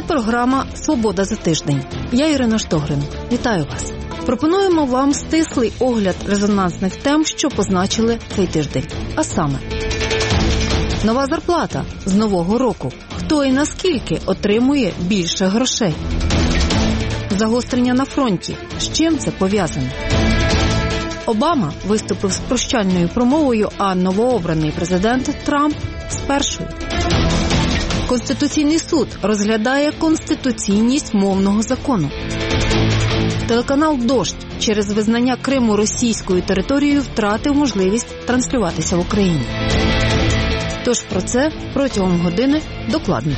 програма «Свобода за тиждень». Я Ірина Штогрин. Вітаю вас. Пропонуємо вам стислий огляд резонансних тем, що позначили цей тиждень. А саме: нова зарплата з нового року. Хто і наскільки отримує більше грошей? Загострення на фронті. З чим це пов'язано? Обама виступив з прощальною промовою, а новообраний президент Трамп – з першою. Конституційний суд розглядає конституційність мовного закону. Телеканал «Дождь» через визнання Криму російською територією втратив можливість транслюватися в Україні. Тож про це протягом години докладно.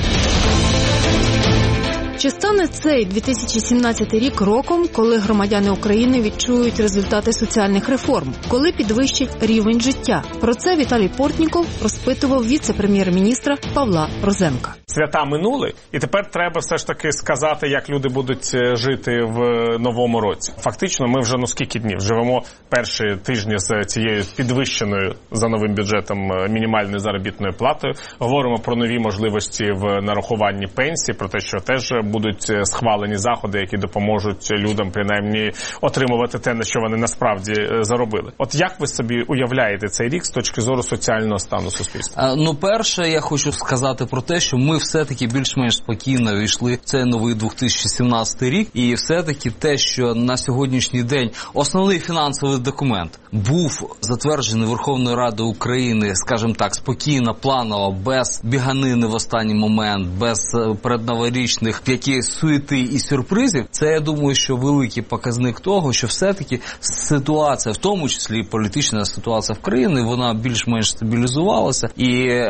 Чи стане цей 2017 рік роком, коли громадяни України відчують результати соціальних реформ, коли підвищать рівень життя? Про це Віталій Портніков розпитував віце-прем'єр-міністра Павла Розенка. Свята минули, і тепер треба все ж таки сказати, як люди будуть жити в новому році. Фактично, ми вже скільки днів живемо перші тижні з цією підвищеною за новим бюджетом мінімальною заробітною платою. Говоримо про нові можливості в нарахуванні пенсії, про те, що теж будуть схвалені заходи, які допоможуть людям принаймні отримувати те, на що вони насправді заробили. От як ви собі уявляєте цей рік з точки зору соціального стану суспільства? Перше, я хочу сказати про те, що ми все-таки більш-менш спокійно війшли в цей новий 2017 рік. І все-таки те, що на сьогоднішній день основний фінансовий документ був затверджений Верховною Радою України, скажімо так, спокійно, планово, без біганини в останній момент, без передноворічних якихось суєти і сюрпризів, це, я думаю, що великий показник того, що все-таки ситуація, в тому числі і політична ситуація в країні, вона більш-менш стабілізувалася. І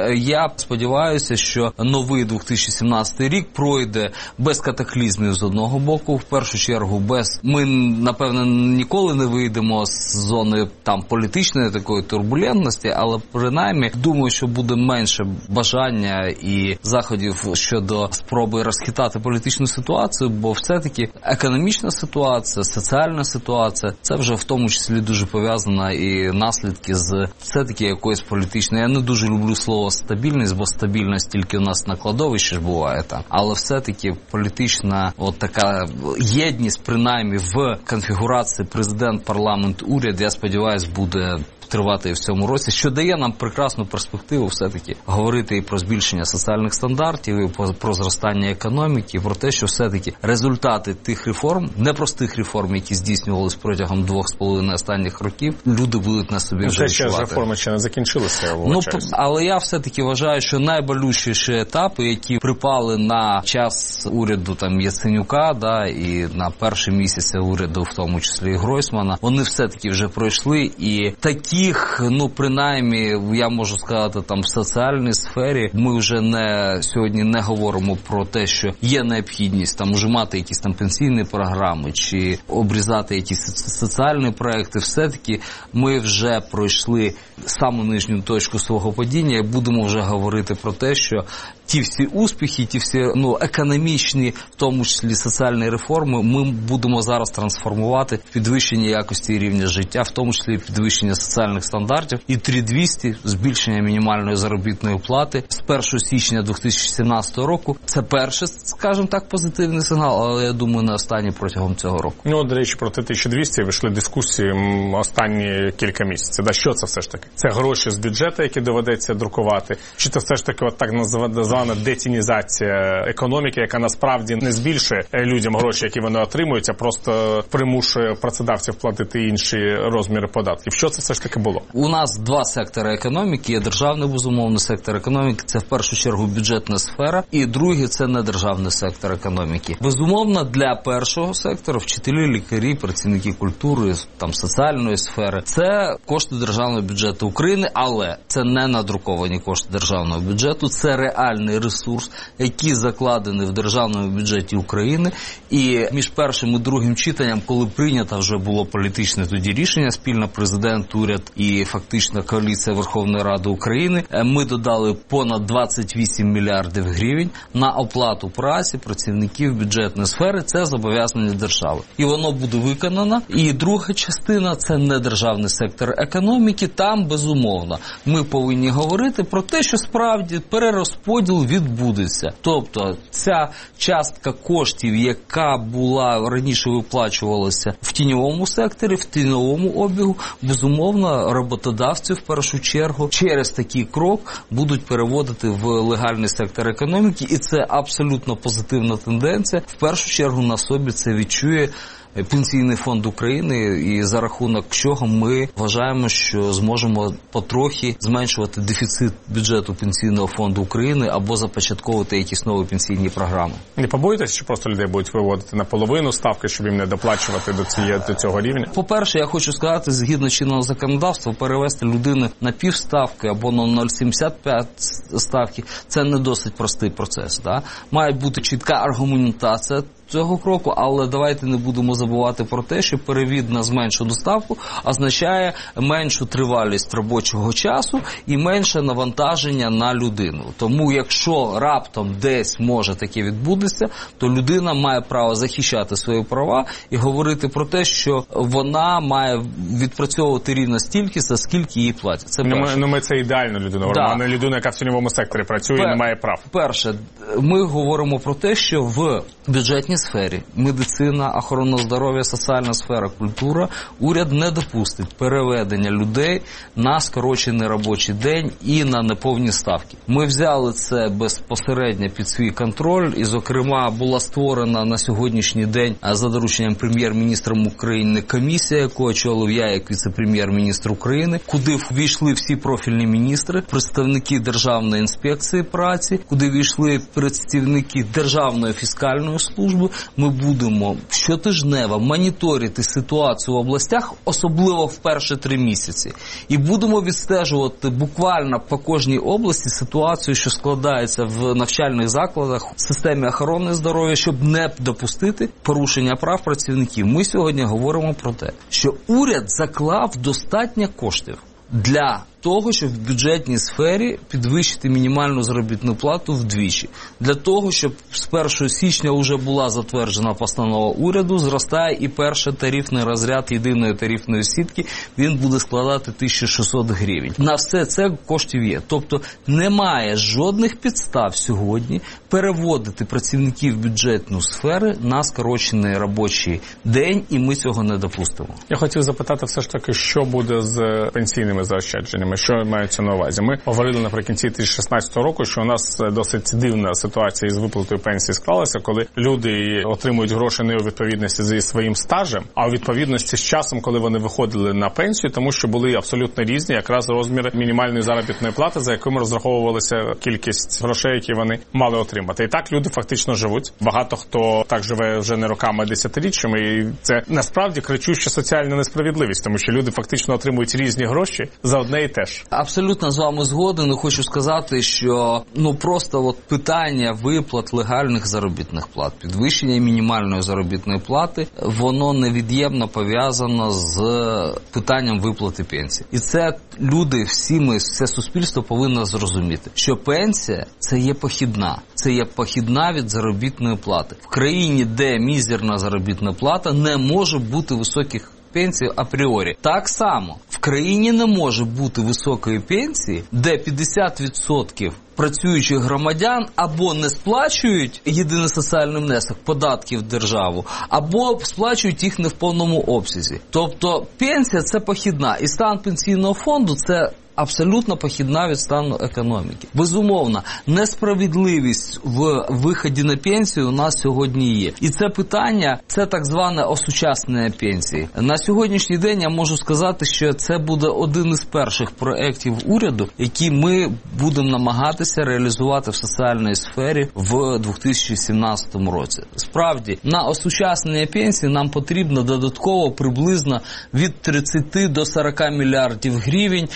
я сподіваюся, що новий 2017 рік пройде без катаклізмів з одного боку, в першу чергу ми, напевно, ніколи не вийдемо з зони там політичної такої турбулентності, але принаймні думаю, що буде менше бажання і заходів щодо спроби розхитати політичну ситуацію, бо все-таки економічна ситуація, соціальна ситуація, це вже в тому числі дуже пов'язана і наслідки з все-таки якоїсь політичної. Я не дуже люблю слово стабільність, бо стабільність тільки у нас на кладовищі ж буває там. Але все-таки політична от така єдність, принаймні в конфігурації президент, парламент, уряд, я сподіваюся, буде тривати і в цьому році, що дає нам прекрасну перспективу все-таки говорити і про збільшення соціальних стандартів, і про зростання економіки, і про те, що все-таки результати тих реформ, непростих реформ, які здійснювалися протягом 2,5 останніх років, люди будуть на собі вже відчувати. Ще реформи ще не закінчилися, але я все-таки вважаю, що найболючіші етапи, які припали на час уряду там Яценюка, і на перші місяці уряду, в тому числі і Гройсмана, вони все-таки вже пройшли, і такі принаймні, я можу сказати, там в соціальній сфері ми вже сьогодні не говоримо про те, що є необхідність там ужимати якісь там пенсійні програми чи обрізати якісь соціальні проекти. Все-таки ми вже пройшли саму нижню точку свого падіння і будемо вже говорити про те, що ті всі успіхи, ті всі економічні, в тому числі соціальні реформи, ми будемо зараз трансформувати в підвищення якості і рівня життя, в тому числі підвищення соціальних стандартів, і 3200 збільшення мінімальної заробітної плати з 1 січня 2017 року. Це перший, скажімо так, позитивний сигнал, але я думаю, не останній протягом цього року. До речі, про 1200 вийшли дискусії останні кілька місяців. Що це все ж таки? Це гроші з бюджету, які доведеться друкувати? Чи це все ж таки так звана детінізація економіки, яка насправді не збільшує людям гроші, які вони отримують, а просто примушує працедавців платити інші розміри податків? Що це все ж таки було? У нас два сектори економіки. Є державний, безумовно, сектор економіки. Це в першу чергу бюджетна сфера. І другий – це недержавний сектор економіки. Безумовно, для першого сектору вчителі, лікарі, працівники культури, там соціальної сфери – це кошти державного бюджету України, але це не надруковані кошти державного бюджету, це реальний ресурс, який закладений в державному бюджеті України. І між першим і другим читанням, коли прийнято вже було політичне тоді рішення, спільно президент, уряд і фактично коаліція Верховної Ради України, ми додали понад 28 мільярдів гривень на оплату праці працівників бюджетної сфери. Це зобов'язання держави. І воно буде виконано. І друга частина – це недержавний сектор економіки. Там, безумовно, ми повинні говорити про те, що справді перерозподіл відбудеться. Тобто ця частка коштів, яка була раніше виплачувалася в тіньовому секторі, в тіньовому обігу, безумовно, роботодавці в першу чергу через такий крок будуть переводити в легальний сектор економіки, і це абсолютно позитивна тенденція. В першу чергу на собі це відчує Пенсійний фонд України, і за рахунок чого ми вважаємо, що зможемо потрохи зменшувати дефіцит бюджету Пенсійного фонду України або започатковувати якісь нові пенсійні програми. Не побоїтесь, що просто людей будуть виводити на половину ставки, щоб їм не доплачувати до цього рівня? По-перше, я хочу сказати, згідно чинного законодавства, перевести людину на півставки або на 0,75 ставки – це не досить простий процес. Да? Має бути чітка аргументація цього кроку, але давайте не будемо забувати про те, що перевід на зменшену ставку означає меншу тривалість робочого часу і менше навантаження на людину. Тому якщо раптом десь може таке відбутися, то людина має право захищати свої права і говорити про те, що вона має відпрацьовувати рівно стільки, за скільки їй платять. Це перше. Ми це ідеальну людину, а не людину, яка в тіньовому секторі працює і не має прав. Перше, ми говоримо про те, що в бюджетній сфері, медицина, охорона здоров'я, соціальна сфера, культура, уряд не допустить переведення людей на скорочений робочий день і на неповні ставки. Ми взяли це безпосередньо під свій контроль, і, зокрема, була створена на сьогоднішній день за дорученням прем'єр-міністром України комісія, яку очолив я як віце-прем'єр-міністр України, куди ввійшли всі профільні міністри, представники Державної інспекції праці, куди ввійшли представники Державної фіскальної служби. Ми будемо щотижнево моніторити ситуацію в областях, особливо в перші 3 місяці. І будемо відстежувати буквально по кожній області ситуацію, що складається в навчальних закладах, в системі охорони здоров'я, щоб не допустити порушення прав працівників. Ми сьогодні говоримо про те, що уряд заклав достатньо коштів для того, щоб в бюджетній сфері підвищити мінімальну заробітну плату вдвічі. Для того, щоб з 1 січня вже була затверджена постанова уряду, зростає і перший тарифний розряд єдиної тарифної сітки, він буде складати 1600 гривень. На все це коштів є. Тобто немає жодних підстав сьогодні переводити працівників бюджетної сфери на скорочений робочий день, і ми цього не допустимо. Я хотів запитати все ж таки, що буде з пенсійними заощадженнями. Що мається на увазі? Ми говорили наприкінці 2016 року, що у нас досить дивна ситуація із виплатою пенсії склалася, коли люди отримують гроші не у відповідності зі своїм стажем, а у відповідності з часом, коли вони виходили на пенсію, тому що були абсолютно різні якраз розміри мінімальної заробітної плати, за якими розраховувалася кількість грошей, які вони мали отримати. І так люди фактично живуть. Багато хто так живе вже не роками, а десятиріччями, і це насправді кричуща соціальна несправедливість, тому що люди фактично отримують різні гроші за одне і те. Абсолютно з вами згоден. І хочу сказати, що просто питання виплат легальних заробітних плат, підвищення мінімальної заробітної плати, воно невід'ємно пов'язано з питанням виплати пенсії. І це люди, все суспільство повинно зрозуміти, що пенсія – це є похідна. Це є похідна від заробітної плати. В країні, де мізерна заробітна плата, не може бути високих пенсії апріорі. Так само, в країні не може бути високої пенсії, де 50% працюючих громадян або не сплачують єдиний соціальний внесок, податки в державу, або сплачують їх не в повному обсязі. Тобто пенсія – це похідна, і стан пенсійного фонду – це абсолютно похідна від стану економіки. Безумовно, несправедливість в виході на пенсію у нас сьогодні є. І це питання, це так зване осучаснення пенсії. На сьогоднішній день я можу сказати, що це буде один із перших проєктів уряду, які ми будемо намагатися реалізувати в соціальній сфері в 2017 році. Справді, на осучаснення пенсії нам потрібно додатково приблизно від 30 до 40 мільярдів гривень, в залежності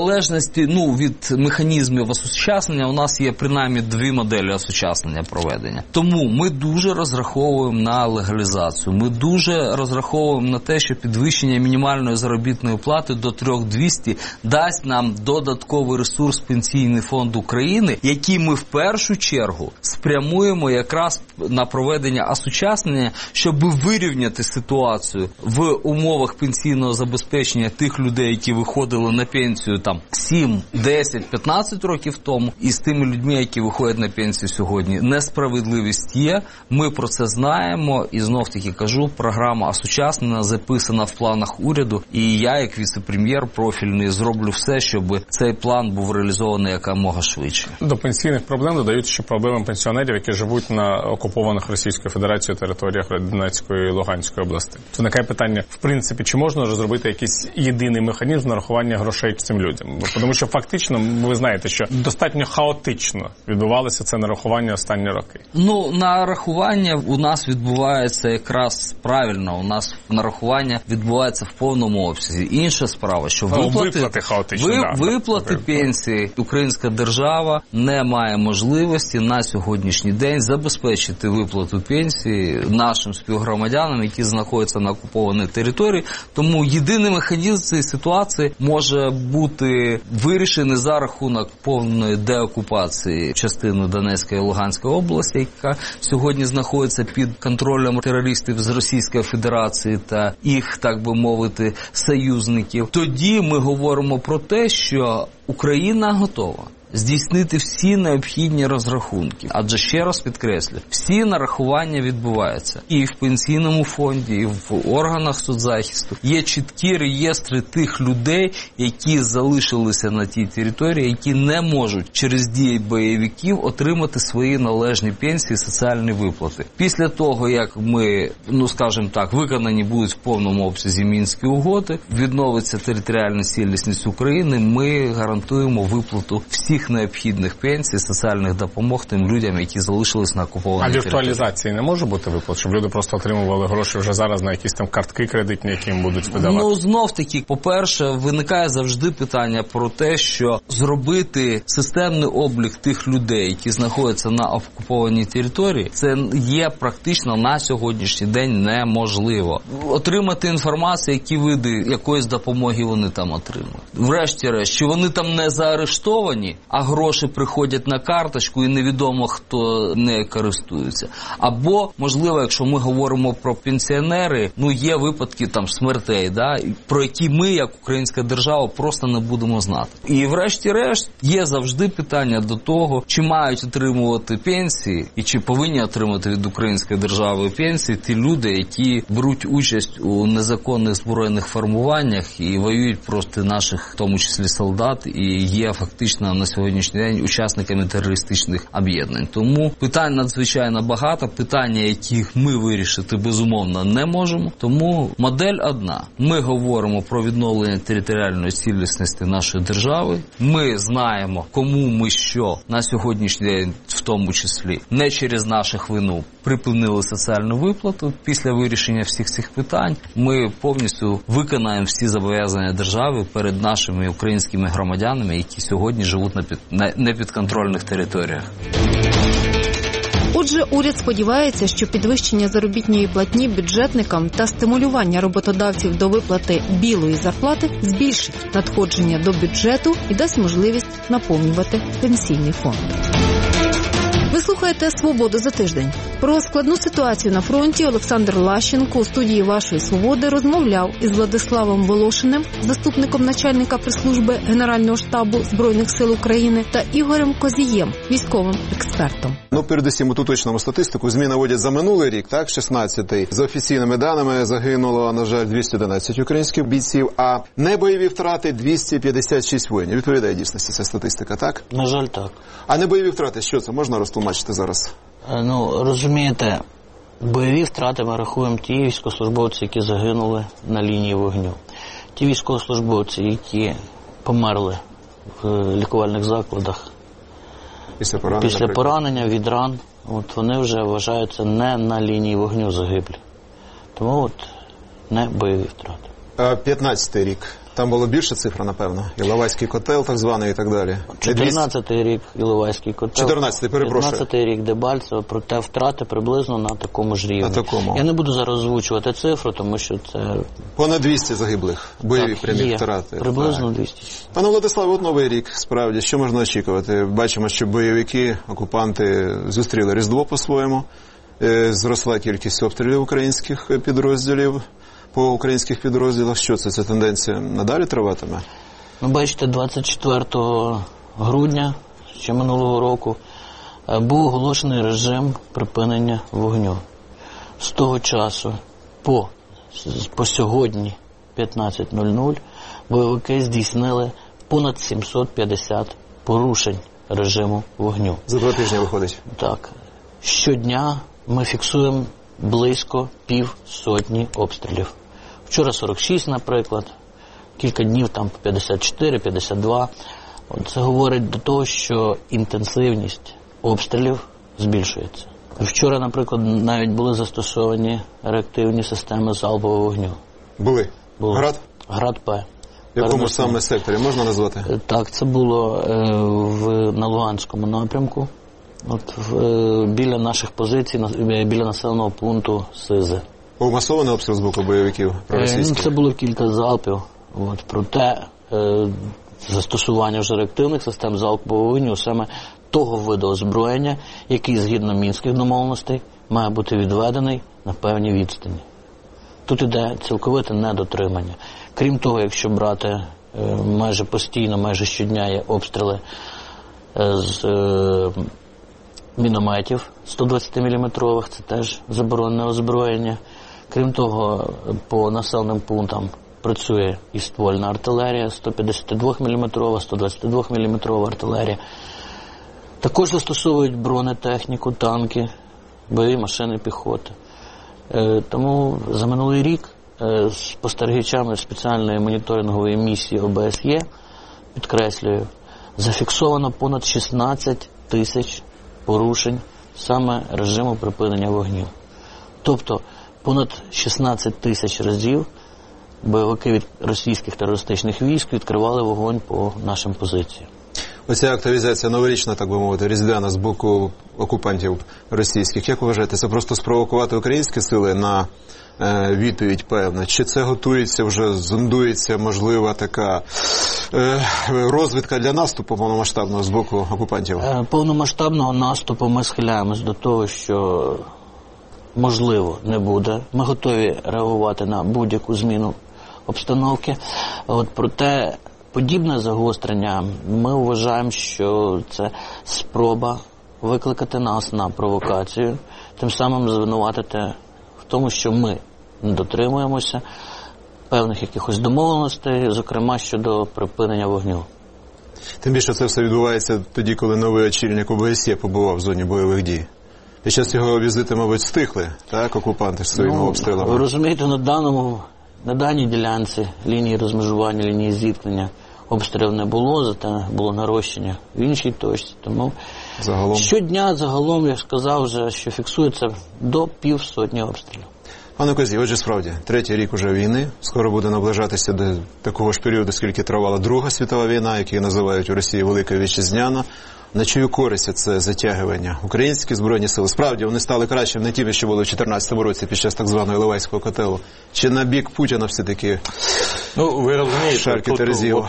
залежності від механізмів осучаснення у нас є принаймні дві моделі осучаснення проведення. Тому ми дуже розраховуємо на легалізацію. Ми дуже розраховуємо на те, що підвищення мінімальної заробітної плати до 3200 дасть нам додатковий ресурс Пенсійний фонд України, який ми в першу чергу спрямуємо якраз на проведення осучаснення, щоб вирівняти ситуацію в умовах пенсійного забезпечення тих людей, які виходили на пенсію 7, 10, 15 років тому, і з тими людьми, які виходять на пенсію сьогодні. Несправедливість є, ми про це знаємо, і знов-таки кажу, програма осучаснена, записана в планах уряду, і я, як віце-прем'єр профільний, зроблю все, щоб цей план був реалізований якомога швидше. До пенсійних проблем додають ще проблеми пенсіонерів, які живуть на окупованих Російською Федерацією територіях Донецької і Луганської областей. Виникає питання, в принципі, чи можна розробити якийсь єдиний механізм нарахування грошей цим людям? Тому що фактично, ви знаєте, що достатньо хаотично відбувалося це нарахування останні роки. Нарахування у нас відбувається якраз правильно. У нас нарахування відбувається в повному обсязі. Інша справа, що виплати хаотично. Виплати пенсії. Українська держава не має можливості на сьогоднішній день забезпечити виплату пенсії нашим співгромадянам, які знаходяться на окупованій території. Тому єдиний механізм цієї ситуації може бути вирішений за рахунок повної деокупації частини Донецької і Луганської області, яка сьогодні знаходиться під контролем терористів з Російської Федерації та їх, так би мовити, союзників. Тоді ми говоримо про те, що Україна готова здійснити всі необхідні розрахунки. Адже, ще раз підкреслю, всі нарахування відбуваються. І в Пенсійному фонді, і в органах соцзахисту. Є чіткі реєстри тих людей, які залишилися на тій території, які не можуть через дії бойовиків отримати свої належні пенсії, соціальні виплати. Після того, як ми, скажімо так, виконані будуть в повному обсязі Мінські угоди, відновиться територіальна цілісність України, ми гарантуємо виплату всіх необхідних пенсій, соціальних допомог тим людям, які залишились на окупованій території. А віртуалізації не може бути виплат, щоб люди просто отримували гроші вже зараз на якісь картки кредитні, які їм будуть видавати? Знов-таки, по-перше, виникає завжди питання про те, що зробити системний облік тих людей, які знаходяться на окупованій території, це є практично на сьогоднішній день неможливо. Отримати інформацію, які види якоїсь допомоги вони там отримують. Врешті-решт, що вони там не заарештовані, а гроші приходять на карточку і невідомо, хто нею користується. Або, можливо, якщо ми говоримо про пенсіонери, є випадки смертей, про які ми, як українська держава, просто не будемо знати. І врешті-решт є завжди питання до того, чи мають отримувати пенсії, і чи повинні отримати від української держави пенсії ті люди, які беруть участь у незаконних збройних формуваннях і воюють проти наших, в тому числі, солдат, і є фактично на сьогоднішній день учасниками терористичних об'єднань. Тому питань надзвичайно багато, питання, яких ми вирішити, безумовно, не можемо. Тому модель одна. Ми говоримо про відновлення територіальної цілісності нашої держави. Ми знаємо, кому ми що на сьогоднішній день, в тому числі, не через наших вину, припинили соціальну виплату. Після вирішення всіх цих питань ми повністю виконаємо всі зобов'язання держави перед нашими українськими громадянами, які сьогодні живуть на непідконтрольних територіях. Отже, уряд сподівається, що підвищення заробітної платні бюджетникам та стимулювання роботодавців до виплати білої зарплати збільшить надходження до бюджету і дасть можливість наповнювати пенсійний фонд. Ви слухаєте «Свободу за тиждень». Про складну ситуацію на фронті Олександр Лащенко у студії «Вашої свободи» розмовляв із Владиславом Волошиним, заступником начальника прес-служби Генерального штабу Збройних сил України, та Ігорем Козієм, військовим експертом. Передусім, уточнимо статистику. ЗМІ наводять за минулий рік, 16-й. За офіційними даними загинуло, на жаль, 211 українських бійців, а небойові втрати 256 воїнів. Відповідає дійсності ця статистика, так? На жаль, так. А небойові втрати, що це? Можна розтлумачити зараз? Розумієте, бойові втрати ми рахуємо ті військовослужбовці, які загинули на лінії вогню. Ті військовослужбовці, які померли в лікувальних закладах після поранення від ран, вони вже вважаються не на лінії вогню загиблі. Тому не бойові втрати. 15-й рік. Там було більше цифра, напевно. Іловайський котел, так званий, і так далі. 14-й рік Іловайський котел. 14-й, перепрошую. 15-й рік Дебальцево, проте втрати приблизно на такому ж рівні. На такому. Я не буду зараз озвучувати цифру, тому що це... Понад 200 загиблих, бойові прямі втрати. Приблизно 200. Пане Владиславе, от новий рік, справді, що можна очікувати? Бачимо, що бойовики, окупанти зустріли Різдво по-своєму, зросла кількість обстрілів українських підрозділів, по українських підрозділах. Що це? Ця тенденція надалі триватиме? Ну, бачите, 24 грудня ще минулого року був оголошений режим припинення вогню. З того часу по сьогодні 15:00 бойовики здійснили понад 750 порушень режиму вогню. За 2 тижні виходить? Так. Щодня ми фіксуємо близько 50 обстрілів. Вчора 46, наприклад, кілька днів там 54, 52. Це говорить до того, що інтенсивність обстрілів збільшується. Вчора, наприклад, навіть були застосовані реактивні системи залпового вогню. Були? Град? Град-П. В якому саме секторі можна назвати? Так, це було на Луганському напрямку, біля наших позицій, біля населеного пункту Сизе. Був масований обстріл з боку бойовиків проросійських? Це було кілька залпів. Проте застосування вже реактивних систем залпового вогню саме того виду озброєння, який згідно мінських домовленостей має бути відведений на певній відстані. Тут іде цілковите недотримання. Крім того, якщо брати майже постійно, майже щодня є обстріли з мінометів 120-мм, це теж заборонене озброєння. Крім того, по населеним пунктам працює і ствольна артилерія, 152-мм, 122-мм артилерія. Також застосовують бронетехніку, танки, бойові машини піхоти. Тому за минулий рік спостерігачами спеціальної моніторингової місії ОБСЄ, підкреслюю, зафіксовано понад 16 тисяч порушень саме режиму припинення вогню. Тобто понад 16 тисяч разів бойовики від російських терористичних військ відкривали вогонь по нашим позиціям. Оця активізація новорічна, так би мовити, різдвяна з боку окупантів російських. Як вважаєте, це просто спровокувати українські сили на відповідь певна? Чи це готується, вже зондується можлива така розвідка для наступу повномасштабного з боку окупантів? Повномасштабного наступу ми схиляємось до того, що можливо не буде. Ми готові реагувати на будь-яку зміну обстановки. Проте подібне загострення ми вважаємо, що це спроба викликати нас на провокацію, тим самим звинуватити в тому, що ми не дотримуємося певних якихось домовленостей, зокрема щодо припинення вогню. Тим більше це все відбувається тоді, коли новий очільник ОБСЄ побував в зоні бойових дій. Під час його візиту, мабуть, стихли, так, окупанти своїми обстрілами? Ви розумієте, на даній ділянці лінії розмежування, лінії зіткнення обстрілів не було, зате було нарощення в іншій точці. Тому щодня загалом, я сказав вже, що фіксується до 50 обстрілів. Пане Козі, отже, справді, 3-й рік уже війни, скоро буде наближатися до такого ж періоду, скільки тривала Друга світова війна, яку називають у Росії Велика Вітчизняна. На чию користь це затягування? Українські Збройні сили, справді, вони стали кращими не тими, що були в 2014 році під час так званого Іловайського котелу. Чи на бік Путіна все-таки ви розумієте, шарки Терезів?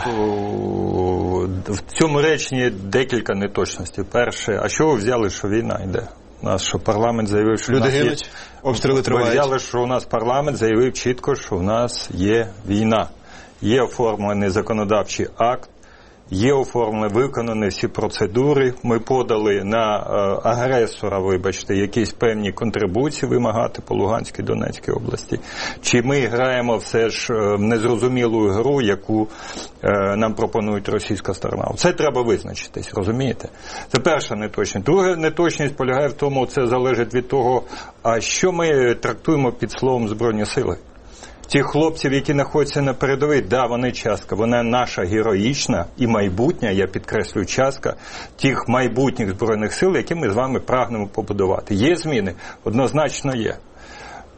В цьому реченні декілька неточностей. Перше, а що ви взяли, що війна йде? У нас що парламент заявив, що люди гинуть, обстріли тривають. Ви взяли, що у нас парламент заявив чітко, що у нас є війна. Є оформлений законодавчий акт, є оформлені, виконані всі процедури. Ми подали на агресора, вибачте, якісь певні контрибуції вимагати по Луганській, Донецькій області. Чи ми граємо все ж незрозумілу гру, яку нам пропонують російська сторона? Це треба визначитись, розумієте? Це перша неточність. Друга неточність полягає в тому, це залежить від того, а що ми трактуємо під словом «Збройні сили». Тих хлопців, які знаходяться на передовій, вони частка, вона наша героїчна і майбутня, я підкреслюю, частка тих майбутніх Збройних сил, які ми з вами прагнемо побудувати. Є зміни? Однозначно є.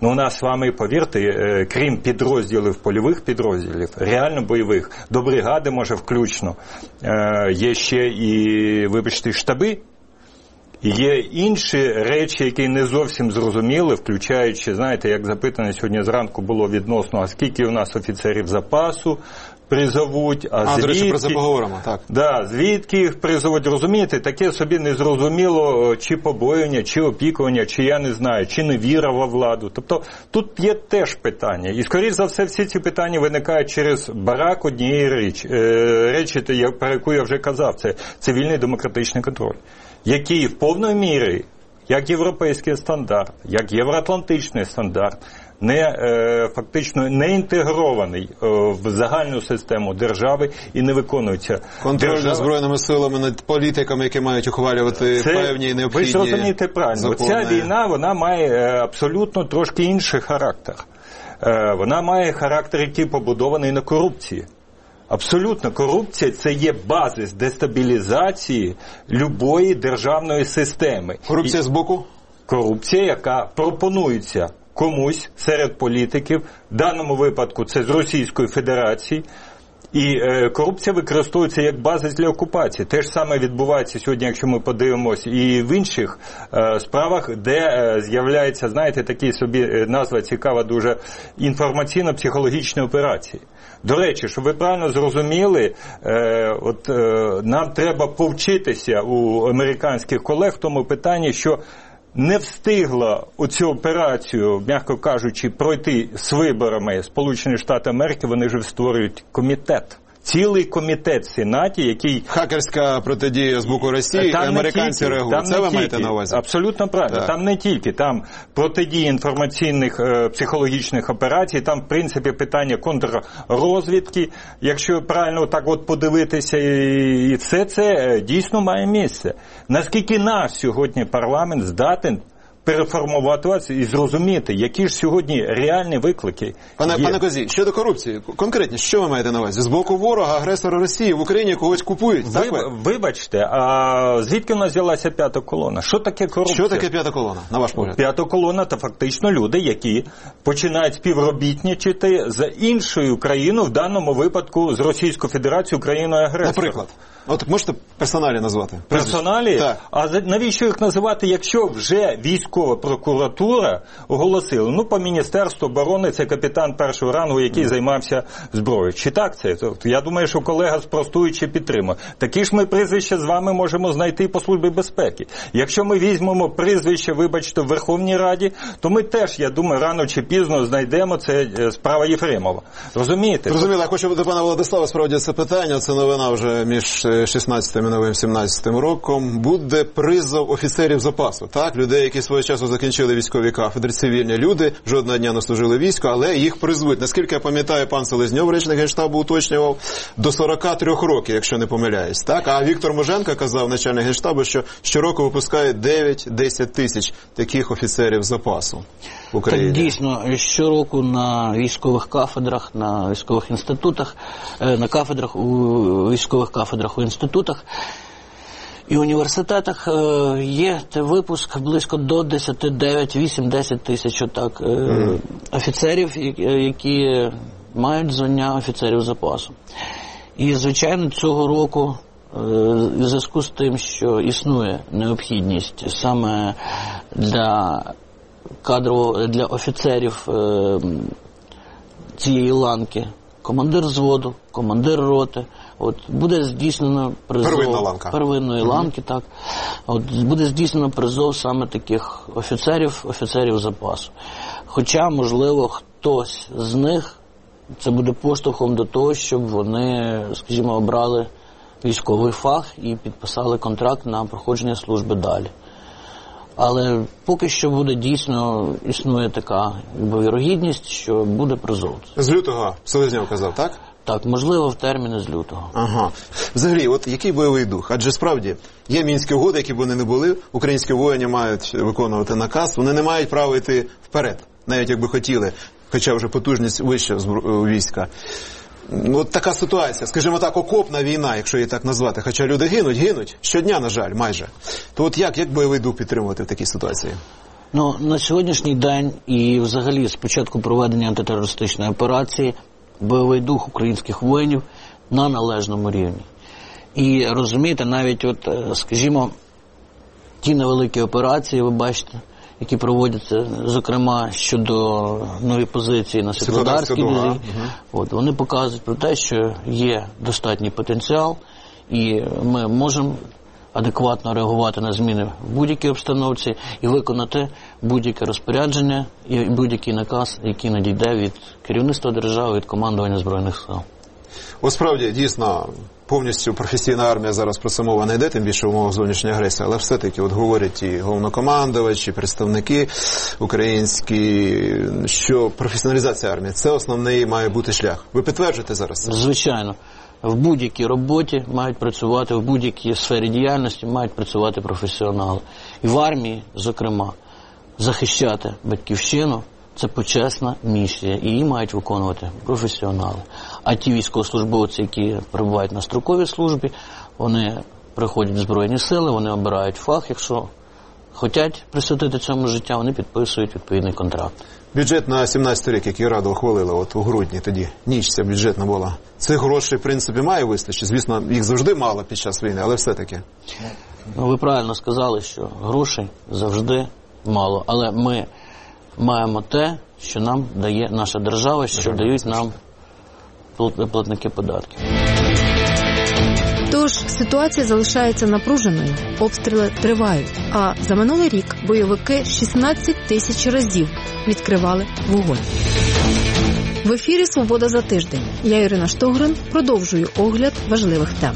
Ну, у нас з вами, повірте, крім підрозділів, польових підрозділів, реально бойових, до бригади, може, включно, є ще і, вибачте, штаби. І є інші речі, які не зовсім зрозуміли, включаючи, знаєте, як запитання сьогодні зранку було відносно, а скільки у нас офіцерів запасу призовуть, до речі, про це поговоримо, так. Да, звідки їх призовуть, розумієте, таке собі незрозуміло, чи побоювання, чи опікування, чи я не знаю, чи невіра во владу. Тобто тут є теж питання. І, скоріш за все, всі ці питання виникають через барак однієї речі, про яку я вже казав, це цивільний демократичний контроль, який в повної мірі, як європейський стандарт, як євроатлантичний стандарт, фактично не інтегрований в загальну систему держави і не виконується. Контроль над Збройними силами, над політиками, які мають ухвалювати певні і необхідні закони. Ви ж розумієте правильно, закони. Ця війна, вона має абсолютно трошки інший характер. Вона має характер, який побудований на корупції. Абсолютно, корупція – це є базис дестабілізації любої державної системи. Корупція з боку? Корупція, яка пропонується комусь серед політиків, в даному випадку це з Російської Федерації, і корупція використовується як базис для окупації. Те ж саме відбувається сьогодні, якщо ми подивимось, і в інших справах, де з'являється, знаєте, такі собі назва цікава дуже, інформаційно-психологічні операції. До речі, щоб ви правильно зрозуміли, нам треба повчитися у американських колег в тому питанні, що не встигла оцю операцію, м'яко кажучи, пройти з виборами Сполучені Штати Америки, вони вже створюють комітет. Цілий комітет в Сенаті, який... Хакерська протидія з боку Росії, і американці реагують. Це ви маєте на увазі? Абсолютно правильно. Так. Там не тільки. Там протидія інформаційних, психологічних операцій, там, в принципі, питання контррозвідки. Якщо правильно так от подивитися, і все це дійсно має місце. Наскільки наш сьогодні парламент здатен переформувати і зрозуміти, які ж сьогодні реальні виклики. Пане Козій, щодо корупції, конкретно, що ви маєте на увазі? З боку ворога, агресора Росії в Україні когось купують, Вибачте, а звідки в нас взялася п'ята колона? Що таке корупція? Що таке п'ята колона, на ваш погляд? П'ята колона – це фактично люди, які починають співробітничати з іншою країною, в даному випадку з Російською Федерацією, країною-агресором. Наприклад? От можете персоналі назвати? Персоналі? Так. А навіщо їх називати, якщо вже військова прокуратура оголосила? Ну, по Міністерству оборони це капітан першого рангу, який займався зброєю. Чи так це? Я думаю, що колега спростуючи підтримує. Такі ж ми прізвища з вами можемо знайти по Службі безпеки. Якщо ми візьмемо прізвище, вибачте, в Верховній Раді, то ми теж, я думаю, рано чи пізно знайдемо, це справа Єфремова. Розумієте? Розуміло, я хочу до пана Владислава справді це питання, це новина вже між 16-м і новим 17-м роком. Буде призов офіцерів запасу, так? Людей, які свого часу закінчили військові кафедри, цивільні люди, жодного дня не служили війську, але їх призвуть. Наскільки я пам'ятаю, пан Селезньов, речник Генштабу, уточнював, до 43 років, якщо не помиляюсь, так? А Віктор Муженко казав, начальник Генштабу, що щороку випускає 9-10 тисяч таких офіцерів запасу в Україні. Так, дійсно, щороку на військових кафедрах, на військових інститутах, на кафедрах, у військових кафедрах у інститутах і університетах є випуск близько до 9-8-10 тисяч отак, офіцерів, які мають звання офіцерів запасу. І, звичайно, цього року в зв'язку з тим, що існує необхідність саме для офіцерів цієї ланки, командир взводу, командир роти, буде здійснено призов первинної ланки, так. Буде здійснено призов саме таких офіцерів запасу. Хоча, можливо, хтось з них це буде поштовхом до того, щоб вони, скажімо, обрали військовий фах і підписали контракт на проходження служби далі. Але поки що буде дійсно, існує така вірогідність, що буде призов. З лютого Селезньов казав, так? Так, можливо, в терміни з лютого. Ага. Взагалі, от який бойовий дух? Адже справді є Мінські угоди, які б вони не були, українські воїни мають виконувати наказ, вони не мають права йти вперед, навіть якби хотіли, хоча вже потужність вища у війська. От така ситуація, скажімо так, окопна війна, якщо її так назвати, хоча люди гинуть, щодня, на жаль, майже. То от як бойовий дух підтримувати в такій ситуації? Ну, на сьогоднішній день і взагалі з початку проведення антитерористичної операції бойовий дух українських воїнів на належному рівні. І розумієте, навіть скажімо, ті невеликі операції, ви бачите, які проводяться, зокрема, щодо нової позиції на Світлодарській дузі, вони показують про те, що є достатній потенціал, і ми можемо адекватно реагувати на зміни в будь-якій обстановці і виконати будь-яке розпорядження і будь-який наказ, який надійде від керівництва держави, від командування Збройних сил. Справді, дійсно, повністю професійна армія зараз про це мова не йде, тим більше в умовах зовнішньої агресії, але все-таки говорять і головнокомандувач, і представники українські, що професіоналізація армії – це основний має бути шлях. Ви підтверджуєте зараз? Звичайно. В будь-якій роботі мають працювати, в будь-якій сфері діяльності мають працювати професіонали. І в армії, зокрема, захищати батьківщину – це почесна місія, і її мають виконувати професіонали. А ті військовослужбовці, які перебувають на строковій службі, вони приходять в Збройні сили, вони обирають фах, якщо хочуть присвятити цьому життя, вони підписують відповідний контракт. Бюджет на 17-й рік, який Рада ухвалила у грудні тоді, ніч ця бюджетна була. Цих грошей, в принципі, має вистачити. Звісно, їх завжди мало під час війни, але все-таки. Ви правильно сказали, що грошей завжди мало, але ми маємо те, що нам дає наша держава, що дають нам платники податків. Тож ситуація залишається напруженою, обстріли тривають, а за минулий рік бойовики 16 тисяч разів відкривали вогонь. В ефірі «Свобода за тиждень». Я, Ірина Штогрин, продовжую огляд важливих тем.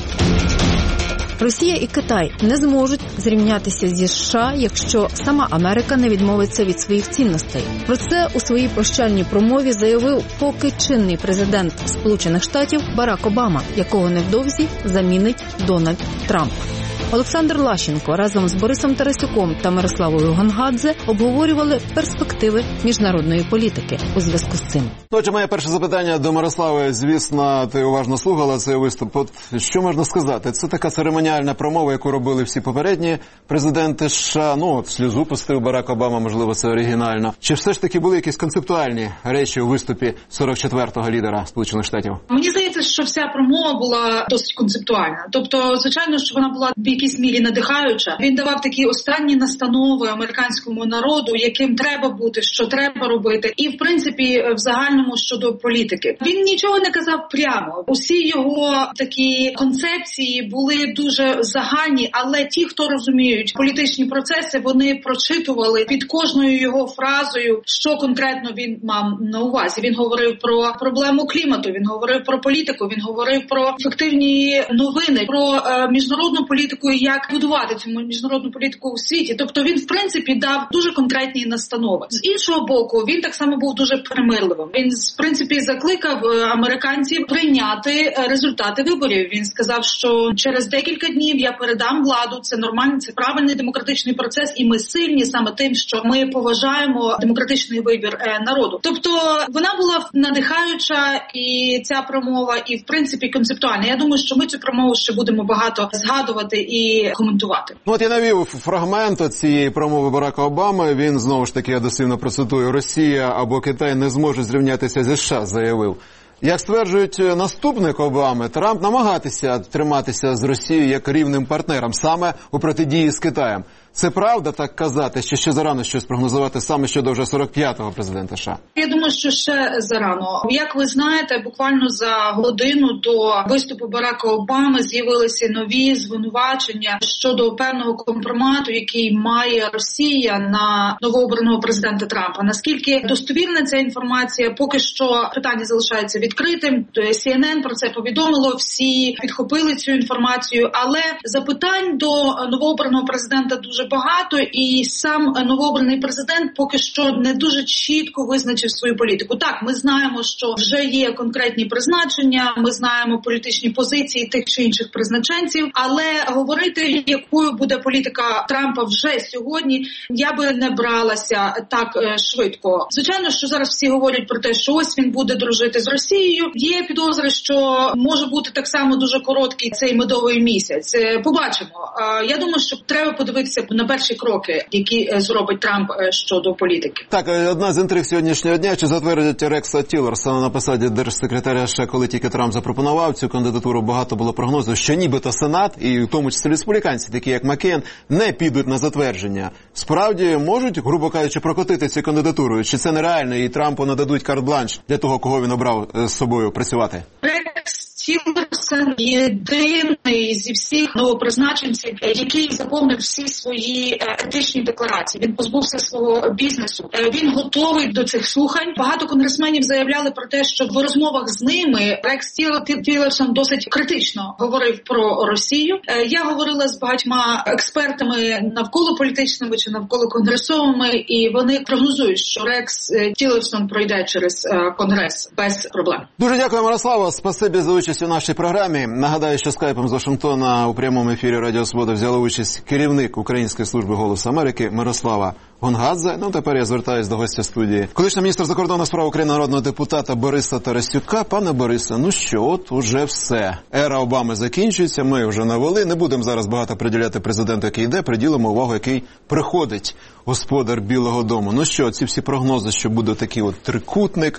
Росія і Китай не зможуть зрівнятися зі США, якщо сама Америка не відмовиться від своїх цінностей. Про це у своїй прощальній промові заявив поки чинний президент Сполучених Штатів Барак Обама, якого невдовзі замінить Дональд Трамп. Олександр Лащенко разом з Борисом Тарасюком та Мирославою Гонгадзе обговорювали перспективи міжнародної політики у зв'язку з цим. Отже, моє перше запитання до Мирослави. Звісно, ти уважно слухала цей виступ. Що можна сказати? Це така церемоніальна промова, яку робили всі попередні президенти США. Сльозу пустив Барак Обама, можливо, це оригінально. Чи все ж таки були якісь концептуальні речі у виступі 44-го лідера Сполучених Штатів? Мені здається, що вся промова була досить концептуальна. Тобто, звичайно, що вона була в якійсь мірі надихаюча. Він давав такі останні настанови американському народу, яким треба бути, що треба робити. І, в принципі, в загальному щодо політики. Він нічого не казав прямо. Усі його такі концепції були дуже загальні, але ті, хто розуміють політичні процеси, вони прочитували під кожною його фразою, що конкретно він мав на увазі. Він говорив про проблему клімату, він говорив про політику, він говорив про ефективні новини, про міжнародну політику і як будувати цю міжнародну політику у світі. Тобто він, в принципі, дав дуже конкретні настанови. З іншого боку, він так само був дуже примирливим. Він, в принципі, закликав американців прийняти результати виборів. Він сказав, що через декілька днів я передам владу, це нормальний, це правильний демократичний процес, і ми сильні саме тим, що ми поважаємо демократичний вибір народу. Тобто вона була надихаюча, і ця промова, і, в принципі, концептуальна. Я думаю, що ми цю промову ще будемо багато згадувати і коментувати. От я навів фрагмент цієї промови Барака Обами. Він, знову ж таки, я дослівно процитую, Росія або Китай не зможуть зрівнятися зі США, заявив. Як стверджують наступник Обами, Трамп намагатися триматися з Росією як рівним партнером, саме у протидії з Китаєм. Це правда так казати, що ще зарано щось прогнозувати саме щодо вже 45-го президента США? Я думаю, що ще зарано. Як ви знаєте, буквально за годину до виступу Барака Обами з'явилися нові звинувачення щодо певного компромату, який має Росія на новообраного президента Трампа. Наскільки достовірна ця інформація, поки що питання залишається відкритим. CNN про це повідомило, всі підхопили цю інформацію, але запитань до новообраного президента дуже багато, і сам новообраний президент поки що не дуже чітко визначив свою політику. Так, ми знаємо, що вже є конкретні призначення, ми знаємо політичні позиції тих чи інших призначенців, але говорити, якою буде політика Трампа вже сьогодні, я би не бралася так швидко. Звичайно, що зараз всі говорять про те, що ось він буде дружити з Росією. Є підозри, що може бути так само дуже короткий цей медовий місяць. Побачимо. Я думаю, що треба подивитися на перші кроки, які зробить Трамп щодо політики. Так, одна з інтриг сьогоднішнього дня, чи затвердять Рекса Тіллерсона на посаді держсекретаря ще коли тільки Трамп запропонував цю кандидатуру, багато було прогнозів, що нібито Сенат, і в тому числі республіканці, такі як Маккейн, не підуть на затвердження. Справді можуть, грубо кажучи, прокотити цю кандидатуру? Чи це нереально і Трампу нададуть карт-бланш для того, кого він обрав з собою працювати? Тіллерсон єдиний зі всіх новопризначенців, який заповнив всі свої етичні декларації. Він позбувся свого бізнесу. Він готовий до цих слухань. Багато конгресменів заявляли про те, що в розмовах з ними Рекс Тіллерсон досить критично говорив про Росію. Я говорила з багатьма експертами навколо політичними чи навколо конгресовими, і вони прогнозують, що Рекс Тіллерсон пройде через Конгрес без проблем. Дуже дякую, Мирослава. Спасибі за участь у нашій програмі. Нагадаю, що скайпом з Вашингтона у прямому ефірі Радіо Свобода взяла участь керівник Української служби «Голос Америки» Мирослава Гонгадзе. Ну, тепер я звертаюся до гостя студії. Колишній міністр закордонних справ України, народного депутата Бориса Тарасюка. Пане Борисе, ну що, от уже все. Ера Обами закінчується, ми вже навели. Не будемо зараз багато приділяти президенту, який йде, приділимо увагу, який приходить господар Білого дому. Ну що, ці всі прогнози, що буде такий от трикутник,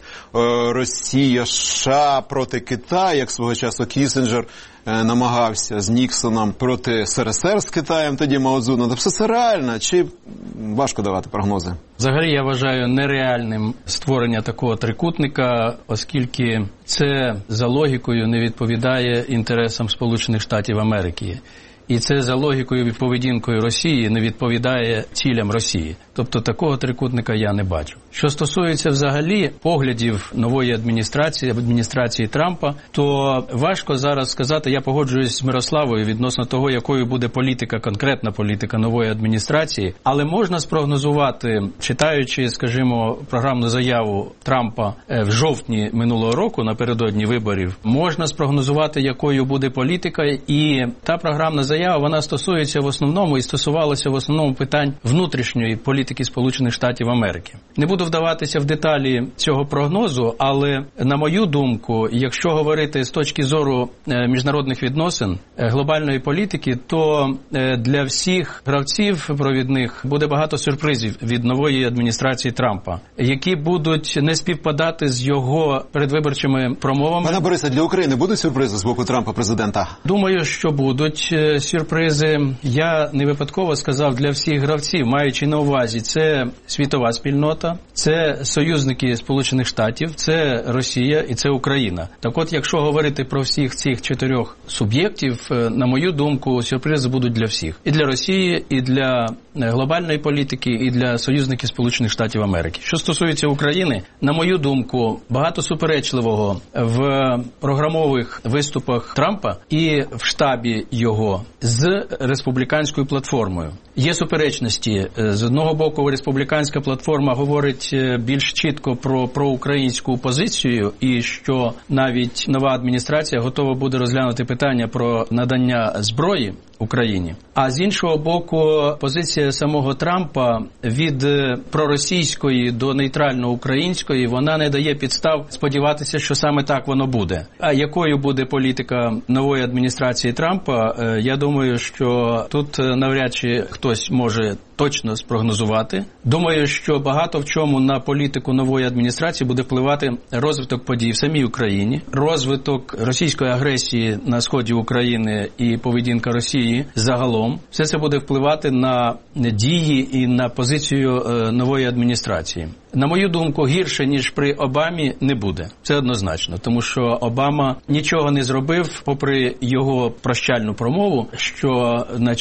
Росія, США проти Китаю, як свого часу Кіссінджер намагався з Ніксоном проти СРСР з Китаєм, тоді Мао Цзедуна. Все це реально, чи важко давати прогнози? Взагалі, я вважаю нереальним створення такого трикутника, оскільки це за логікою не відповідає інтересам Сполучених Штатів Америки. І це за логікою і поведінкою Росії не відповідає цілям Росії. Тобто такого трикутника я не бачу. Що стосується взагалі поглядів нової адміністрації Трампа, то важко зараз сказати, я погоджуюсь з Мирославою відносно того, якою буде конкретна політика нової адміністрації, але можна спрогнозувати, читаючи, скажімо, програмну заяву Трампа в жовтні минулого року, напередодні виборів, можна спрогнозувати, якою буде політика, і та програмна заява, вона стосується в основному і стосувалася в основному питань внутрішньої політики Сполучених Штатів Америки. Не буду вдаватися в деталі цього прогнозу, але, на мою думку, якщо говорити з точки зору міжнародних відносин, глобальної політики, то для всіх гравців провідних буде багато сюрпризів від нової адміністрації Трампа, які будуть не співпадати з його передвиборчими промовами. Пане Борисе, для України будуть сюрпризи з боку Трампа, президента? Думаю, що будуть сюрпризи. Я не випадково сказав для всіх гравців, маючи на увазі, це світова спільнота, це союзники Сполучених Штатів, це Росія і це Україна. Так от, якщо говорити про всіх цих 4 суб'єктів, на мою думку, сюрпризи будуть для всіх. І для Росії, і для глобальної політики, і для союзників Сполучених Штатів Америки. Що стосується України, на мою думку, багато суперечливого в програмових виступах Трампа і в штабі його з республіканською платформою. Є суперечності. З одного боку, республіканська платформа говорить більш чітко про проукраїнську позицію і що навіть нова адміністрація готова буде розглянути питання про надання зброї Україні. А з іншого боку, позиція самого Трампа від проросійської до нейтрально-української, вона не дає підстав сподіватися, що саме так воно буде. А якою буде політика нової адміністрації Трампа, я думаю, що тут навряд чи хтось може точно спрогнозувати. Думаю, що багато в чому на політику нової адміністрації буде впливати розвиток подій в самій Україні, розвиток російської агресії на сході України і поведінка Росії загалом. Все це буде впливати на дії і на позицію нової адміністрації. На мою думку, гірше, ніж при Обамі, не буде. Це однозначно, тому що Обама нічого не зробив, попри його прощальну промову, що,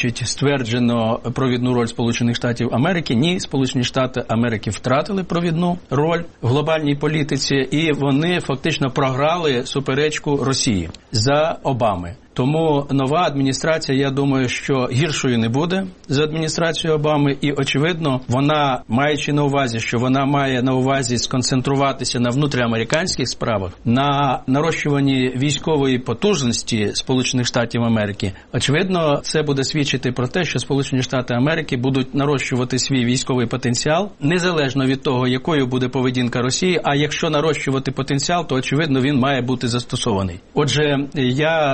стверджено провідну роль Сполучених Штатів Америки. Ні, Сполучені Штати Америки втратили провідну роль в глобальній політиці, і вони фактично програли суперечку Росії за Обами. Тому нова адміністрація, я думаю, що гіршою не буде за адміністрацією Обами. І, очевидно, вона, маючи на увазі, що вона має на увазі сконцентруватися на внутріамериканських справах, на нарощуванні військової потужності Сполучених Штатів Америки, очевидно, це буде свідчити про те, що Сполучені Штати Америки будуть нарощувати свій військовий потенціал, незалежно від того, якою буде поведінка Росії, а якщо нарощувати потенціал, то, очевидно, він має бути застосований. Отже, я не бачу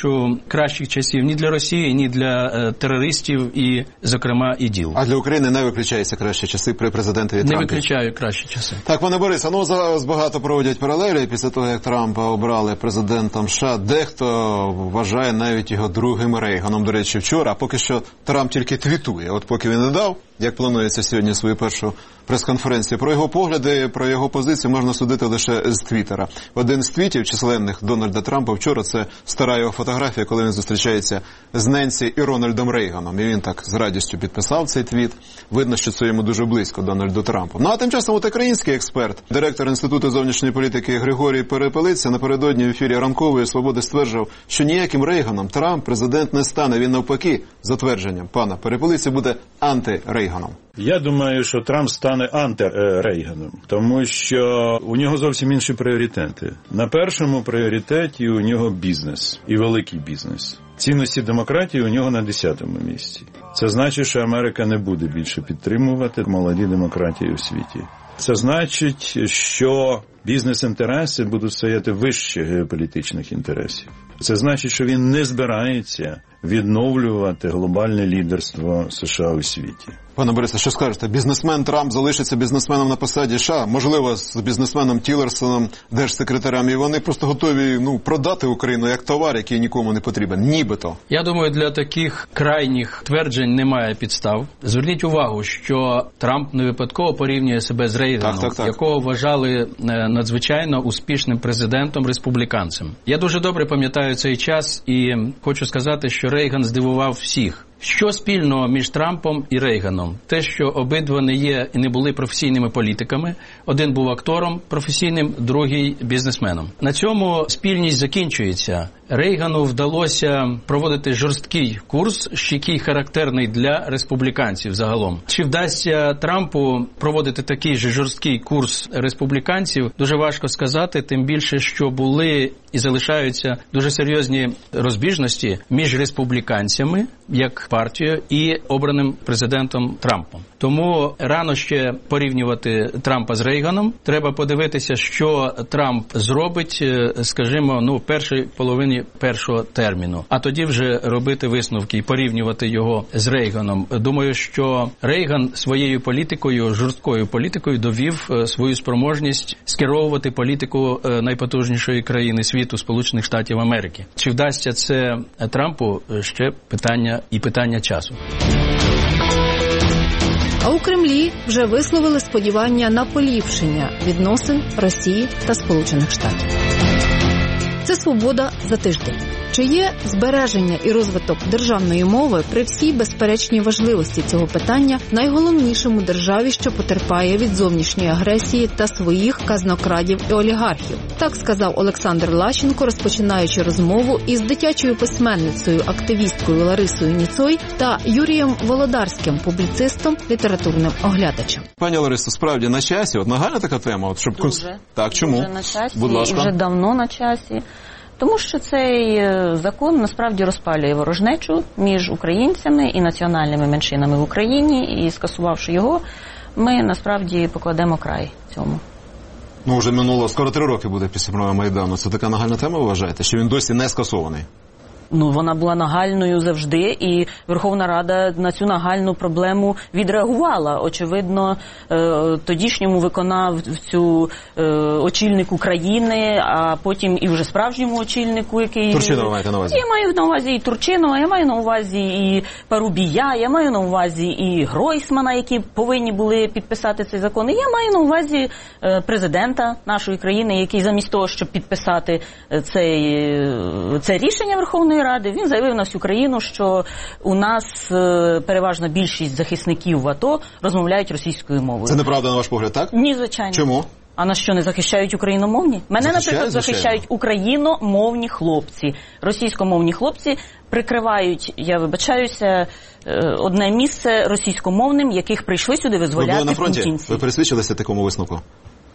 бачу кращих часів ні для Росії, ні для терористів і, зокрема, іділ. А для України не виключаються кращі часи при президентові Трампі? Не виключаю кращі часи. Так, пане Борисе, зараз багато проводять паралелі після того, як Трампа обрали президентом США. Дехто вважає навіть його другим Рейганом. До речі, вчора, а поки що Трамп тільки твітує. От поки він не дав, як планується сьогодні свою першу прес-конференцію, про його погляди, про його позицію можна судити лише з Твіттера. Один з твітів численних Дональда Трампа вчора — це стара його фотографія, коли він зустрічається з Ненсі і Рональдом Рейганом. І він так з радістю підписав цей твіт. Видно, що це йому дуже близько, Дональду Трампу. Ну а тим часом от український експерт, директор Інституту зовнішньої політики Григорій Перепелиця напередодні в ефірі «Ранкової Свободи» стверджував, що ніяким Рейганом Трамп президент не стане. Він навпаки, за твердженням пана Перепелиці, буде антирейганом. Я думаю, що Трамп стане антирейганом, тому що у нього зовсім інші пріоритети. На першому пріоритеті у нього бізнес, і великий бізнес. Цінності демократії у нього на 10-му місці. Це значить, що Америка не буде більше підтримувати молоді демократії у світі. Це значить, що бізнес-інтереси будуть стояти вище геополітичних інтересів. Це значить, що він не збирається відновлювати глобальне лідерство США у світі. Пане Борисе, що скажете? Бізнесмен Трамп залишиться бізнесменом на посаді США, можливо, з бізнесменом Тілерсоном, держсекретарем, і вони просто готові продати Україну як товар, який нікому не потрібен, нібито. Я думаю, для таких крайніх тверджень немає підстав. Зверніть увагу, що Трамп не випадково порівнює себе з Рейганом, якого вважали надзвичайно успішним президентом-республіканцем. Я дуже добре пам'ятаю цей час і хочу сказати, що Рейган здивував всіх. Що спільного між Трампом і Рейганом? Те, що обидва не є і не були професійними політиками. Один був актором професійним, другий бізнесменом. На цьому спільність закінчується. Рейгану вдалося проводити жорсткий курс, який характерний для республіканців загалом. Чи вдасться Трампу проводити такий же жорсткий курс республіканців, дуже важко сказати, тим більше, що були і залишаються дуже серйозні розбіжності між республіканцями, як партією, і обраним президентом Трампом. Тому рано ще порівнювати Трампа з Рейганом. Треба подивитися, що Трамп зробить, скажімо, в першій половині першого терміну. А тоді вже робити висновки і порівнювати його з Рейганом. Думаю, що Рейган своєю політикою, жорсткою політикою довів свою спроможність скеровувати політику найпотужнішої країни світу, Сполучених Штатів Америки. Чи вдасться це Трампу, ще питання часу. А у Кремлі вже висловили сподівання на поліпшення відносин Росії та Сполучених Штатів. Це «Свобода» за тиждень. Чи є збереження і розвиток державної мови при всій безперечній важливості цього питання найголовнішому державі, що потерпає від зовнішньої агресії та своїх казнокрадів і олігархів? Так сказав Олександр Лащенко, розпочинаючи розмову із дитячою письменницею, активісткою Ларисою Ніцой та Юрієм Володарським, публіцистом, літературним оглядачем. Пані Ларисо, справді на часі? Нагальна така тема? Щоб... Дуже. Так, чому? Дуже на часі. Будь ласка. І вже давно на часі. Тому що цей закон насправді розпалює ворожнечу між українцями і національними меншинами в Україні, і скасувавши його, ми насправді покладемо край цьому. Вже минуло, скоро 3 роки буде після Майдану. Це така нагальна тема, ви вважаєте? Що він досі не скасований? Вона була нагальною завжди, і Верховна Рада на цю нагальну проблему відреагувала. Очевидно, тодішньому виконавцю, очільнику країни, а потім і вже справжньому очільнику, який... Турчинова маєте на увазі? Я маю на увазі і Турчинова, я маю на увазі і Парубія, я маю на увазі і Гройсмана, які повинні були підписати цей закон. І я маю на увазі президента нашої країни, який замість того, щоб підписати це рішення Верховної Ради, він заявив на всю країну, що у нас переважна більшість захисників в АТО розмовляють російською мовою. Це неправда, на ваш погляд, так? Ні, звичайно. Чому? А на що, не захищають україномовні? Мене, наприклад, захищають україномовні хлопці. Російськомовні хлопці прикривають, я вибачаюся, одне місце російськомовним, яких прийшли сюди визволяти путінці. Ви пересвідчилися такому висновку?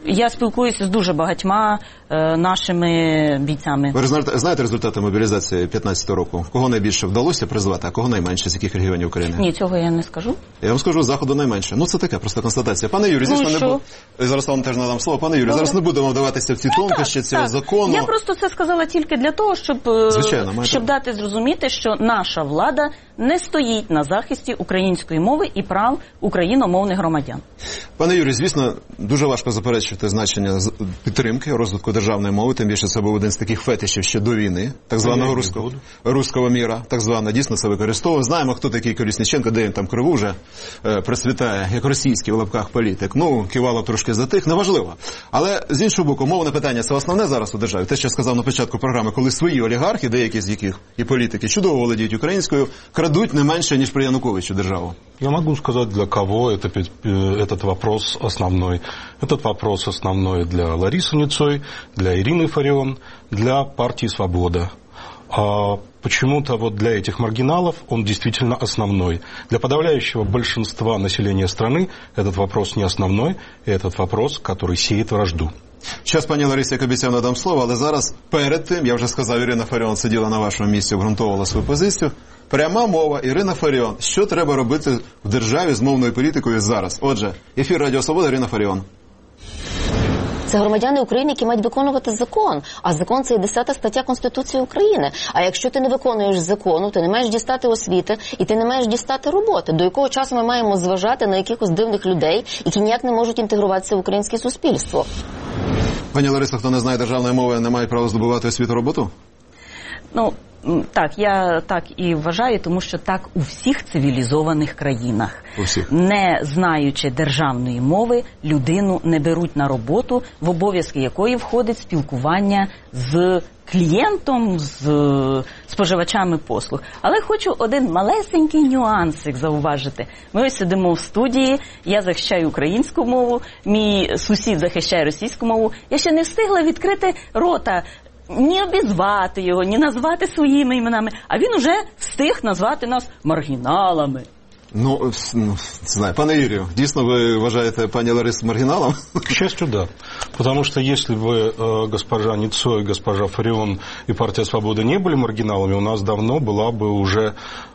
Я спілкуюся з дуже багатьма нашими бійцями. Ви знаєте результати мобілізації 2015 року? Кого найбільше вдалося призвати, а кого найменше, з яких регіонів України? Ні, цього я не скажу. Я вам скажу, з Заходу найменше. Це така просто констатація. Пане Юрій, звісно, зараз вам теж надам слово. Пане Юрій, зараз не будемо вдаватися в ці тонкощі цього закону. Я просто це сказала тільки для того, щоб дати зрозуміти, що наша влада не стоїть на захисті української мови і прав україномовних громадян. Пане Юрій, звісно, дуже важко заперечувати значення підтримки розвитку державної мови, тим більше це був один з таких фетишів ще до війни, так званого руського міра, так звана, дійсно це використовує. Знаємо, хто такий Колісніченко, де він там Криву вже процвітає, як російський в лапках політик. Кивало трошки затих, неважливо. Але з іншого боку, мовне питання – це основне зараз у державі. Те, що я сказав на початку програми, коли свої олігархи, деякі з яких і політики чудово володіють українською, крадуть не менше, ніж при Януковичу державу. Я могу сказать, для кого этот вопрос основной. Этот вопрос основной для Ларисы Ницой, для Ирины Фарион, для партии «Свобода». А почему-то для этих маргиналов он действительно основной. Для подавляющего большинства населения страны этот вопрос не основной, и этот вопрос, который сеет вражду. Зараз, пані Ларисі, як обіцяв, надам слово, але зараз перед тим, я вже сказав, Ірина Фаріон сиділа на вашому місці, обґрунтовувала свою позицію. Пряма мова, Ірина Фаріон. Що треба робити в державі з мовною політикою зараз? Отже, ефір Радіо Свобода, Ірина Фаріон. Це громадяни України, які мають виконувати закон. А закон – це 10 стаття Конституції України. А якщо ти не виконуєш закону, ти не маєш дістати освіти і ти не маєш дістати роботи. До якого часу ми маємо зважати на якихось дивних людей, які ніяк не можуть інтегруватися в українське суспільство? Пані Лариса, хто не знає державної мови, не має права здобувати освіту, роботу? Так, я так і вважаю, тому що так у всіх цивілізованих країнах. Не знаючи державної мови, людину не беруть на роботу, в обов'язки якої входить спілкування з клієнтом, з споживачами послуг. Але хочу один малесенький нюансик зауважити. Ми ось сидимо в студії, я захищаю українську мову, мій сусід захищає російську мову. Я ще не встигла відкрити рота, ні обізвати його, ні назвати своїми іменами, а він уже встиг назвати нас маргіналами. Знаю. Пане Юрію, дійсно ви вважаєте пані Ларису маргіналом? К счастью, да. Потому что если бы госпожа Ницой, госпожа Фарион и партия «Свобода» не были маргиналами, у нас давно была бы уже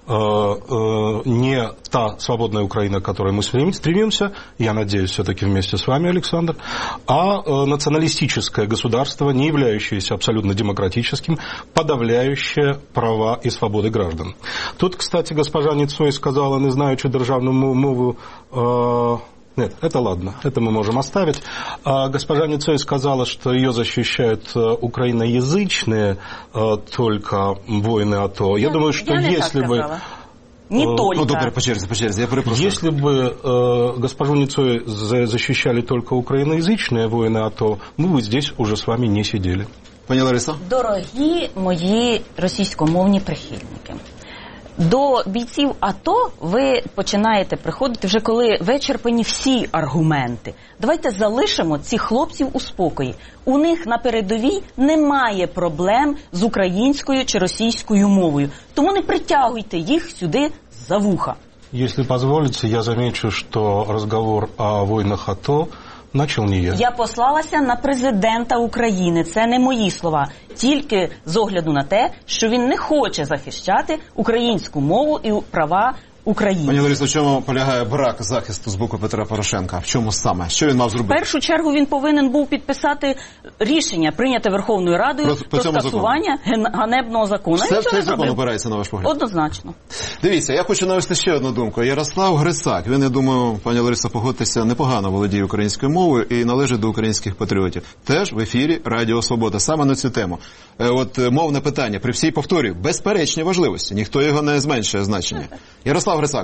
не та свободная Украина, к которой мы стремимся, я надеюсь, все-таки вместе с вами, Александр, а националистическое государство, не являющееся абсолютно демократическим, подавляющее права и свободы граждан. Тут, кстати, госпожа Ницой сказала, не знаючи державную мову, нет, это ладно, это мы можем оставить. Госпожа Ницой сказала, что ее защищают украиноязычные только воины АТО. Я думаю, что если бы... Не только. Добре, по черзі, я перепрошую. Если бы госпожу Ницой защищали только украиноязычные воины АТО, мы бы здесь уже с вами не сидели. Пані Лариса? Дорогі мої російськомовні прихильники, до бійців АТО ви починаєте приходити вже коли вичерпані всі аргументи. Давайте залишимо цих хлопців у спокої. У них на передовій немає проблем з українською чи російською мовою. Тому не притягуйте їх сюди за вуха. Если позволите, я замечу, что разговор о войнах АТО начал не я. Я послалася на президента України. Це не мої слова. Тільки з огляду на те, що він не хоче захищати українську мову і права України. Пані Ларисо, в чому полягає брак захисту з боку Петра Порошенка? В чому саме? Що він мав зробити? В першу чергу він повинен був підписати рішення, прийняте Верховною Радою про скасування ганебного закону. Все в цей закон опирається, на ваш погляд? Однозначно. Дивіться, я хочу навести ще одну думку. Ярослав Грицак, він, я думаю, пані Лариса, погодьтеся, непогано володіє українською мовою і належить до українських патріотів. Теж в ефірі Радіо Свобода, саме на цю тему. Мовне питання, при всій повторі, безперечній важливості, ніхто його не зменшує значення. Ярослав Грицак.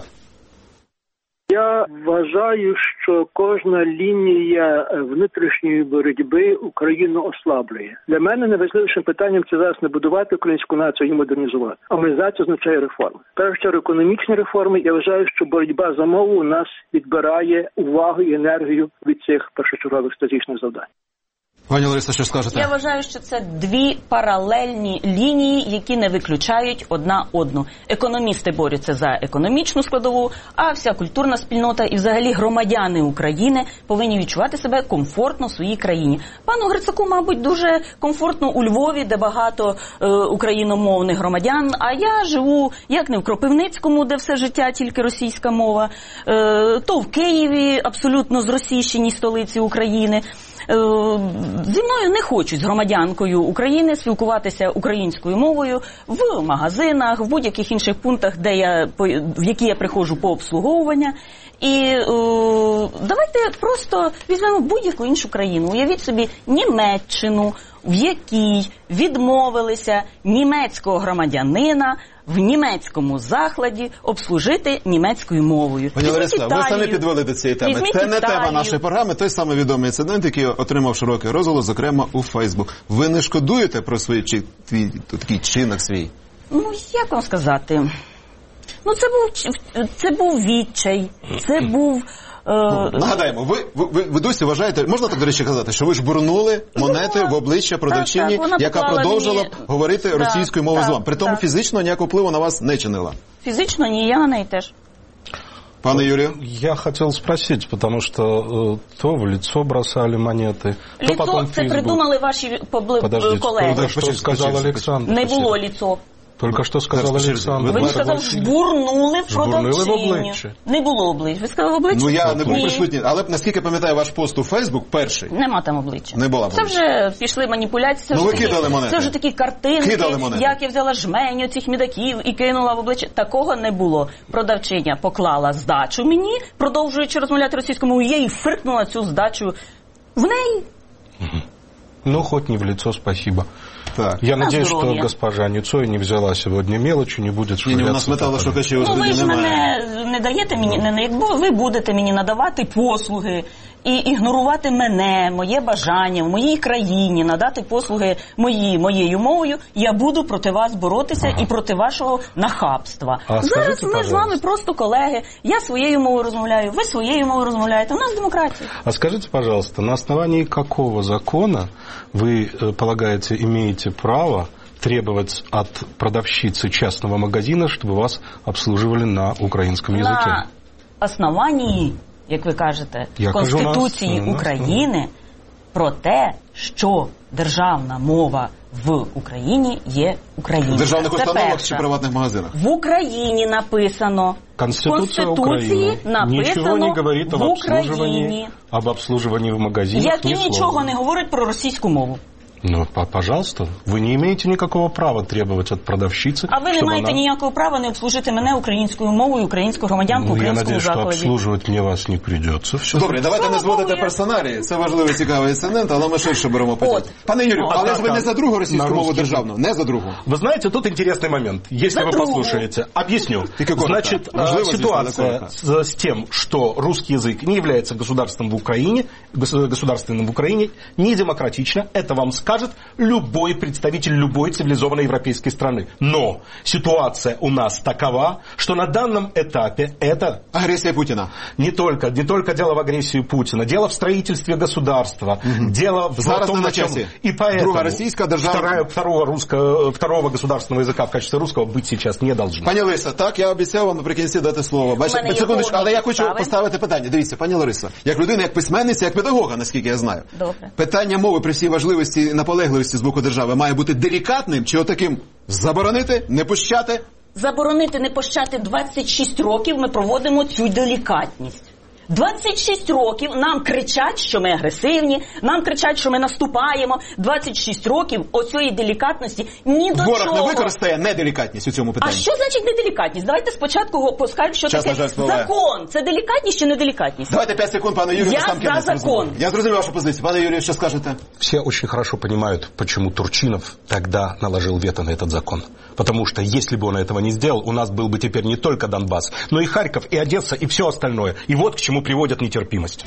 Я вважаю, що кожна лінія внутрішньої боротьби Україну ослаблює. Для мене найважливішим питанням це зараз не будувати українську націю і модернізувати. А модернізація означає реформи. В першу чергу економічні реформи. Я вважаю, що боротьба за мову у нас відбирає увагу і енергію від цих першочергових стратегічних завдань. Пані Лариса, що скажете? Я вважаю, що це дві паралельні лінії, які не виключають одна одну. Економісти борються за економічну складову, а вся культурна спільнота і взагалі громадяни України повинні відчувати себе комфортно в своїй країні. Пану Грицаку, мабуть, дуже комфортно у Львові, де багато україномовних громадян, а я живу як не в Кропивницькому, де все життя тільки російська мова, то в Києві, абсолютно зросійщеній столиці України. Зі мною не хочуть з громадянкою України спілкуватися українською мовою в магазинах, в будь-яких інших пунктах, в які я приходжу по обслуговування. І давайте просто візьмемо будь-яку іншу країну. Уявіть собі Німеччину, в якій відмовилися німецького громадянина в німецькому закладі обслужити німецькою мовою. Пані Лариса, ви самі підвели до цієї теми. Це не тема нашої програми, той самий відомий інцидент, який отримав широкий розголос, зокрема у Фейсбук. Ви не шкодуєте про такий чинок свій? Ну, як вам сказати? Ну, це був відчай, це був... Нагадаємо, ви досі вважаєте, можна так, до речі, казати, що ви ж бурнули монети в обличчя продавчині, яка продовжила говорити російською мовою з вами. При тому фізично ніякого впливу на вас не чинила. Фізично ні, я на неї теж. Пане Юрію? Я хотел спросить, потому что то в лицо бросали монеты, то потом в Лицо це Facebook. придумали ваші колеги. Что сказал Александр? Не було лицо. Только что сказал Александр. Ви сказали, жбурнули в продавчиню. Не було обличчя. Ви сказали обличчя? Ну, я не був присутній, але наскільки пам'ятаю ваш пост у Фейсбук перший. Нема там обличчя. Не було. Це вже пішли маніпуляції. Ну, ви кидали монети. Це вже такі картинки, як я взяла жменю цих мідаків і кинула в обличчя. Такого не було. Продавчиня поклала здачу мені, продовжуючи розмовляти російською мовою, я їй фиркнула цю здачу в неї. Ну, хоть не в лицо, спасибо. Так. Я надеюсь, что госпожа Ніцой не взяла сегодня мелочи, не будет швыряться. У нас металошукачів у студії ви ж немає. мене не даєте мені, якби ви будете мені надавати послуги і ігнорувати мене, моє бажання в моїй країні, надати послуги моєю мовою, я буду проти вас боротися і проти вашого нахабства. Зараз ми з вами просто колеги, я своєю мовою розмовляю, ви своєю мовою розмовляєте, у нас демократія. А скажите, пожалуйста, на основании какого закона вы, полагаете, имеете право требовать от продавщицы частного магазина, чтобы вас обслуживали на украинском языке? На основании, як ви кажете, Конституції України про те, що державна мова в Україні є українська. В державних установах чи приватних магазинах? В Україні написано. Конституция Украины ничего не говорит об обслуживании в магазинах. Як і нічого не говорить про російську мову. Ну, пожалуйста, вы не имеете никакого права требовать от продавщицы. А ви не маєте ніякого права не обслужити мене українською мовою, українську громадянку, українському закладі. Я надеюсь, що обслужувати мені вас не придется. Добре, давайте не зводити персоналії. Це важливий, цікавий інцидент, але ми ширше беремо питання. Пане Юрію, але ж ви не за другу російську мову державну, не за другу. Вы знаете, тут интересный момент, если вы послушаете. Объясню. Значит, ситуация с тем, что русский язык не является государственным в Украине, не демократично, это вам скажет любой представитель любой цивилизованной европейской страны. Но ситуация у нас такова, что на данном этапе это... Агрессия Путина. Не только дело в агрессии Путина, дело в строительстве государства, дело в том, на чем... И поэтому второго государственного языка в качестве русского быть сейчас не должно. Пані Лариса, так, я обіцяв вам наприкінці дати слово. Бачите, секундочку, але я хочу поставити питання. Дивіться, пані Лариса, як людина, як письменниця, як педагога, наскільки я знаю. Добре. Питання мови при всій важливості наполегливості з боку держави має бути делікатним чи отаким заборонити, не пущати? Заборонити, не пущати 26 років ми проводимо цю делікатність. 26 років нам кричать, що ми агресивні, нам кричать, що ми наступаємо. 26 років оцієї делікатності ні до чого. Ворог не використає неделікатність у цьому питанні. А що значить неделікатність? Давайте спочатку поскажемо, що таке закон. Це делікатність чи неделікатність? Давайте 5 секунд, пане Юрію. Я за закон. Я зрозумів вашу позицію. Пане Юрію, що скажете? Все очень хорошо понимают, почему Турчинов тогда наложил вето на этот закон. Потому что если бы он этого не сделал, у нас был бы теперь не только Донбасс, но и Харьков, и Одесса, и все остальное. И вот к чему приводит нетерпимость.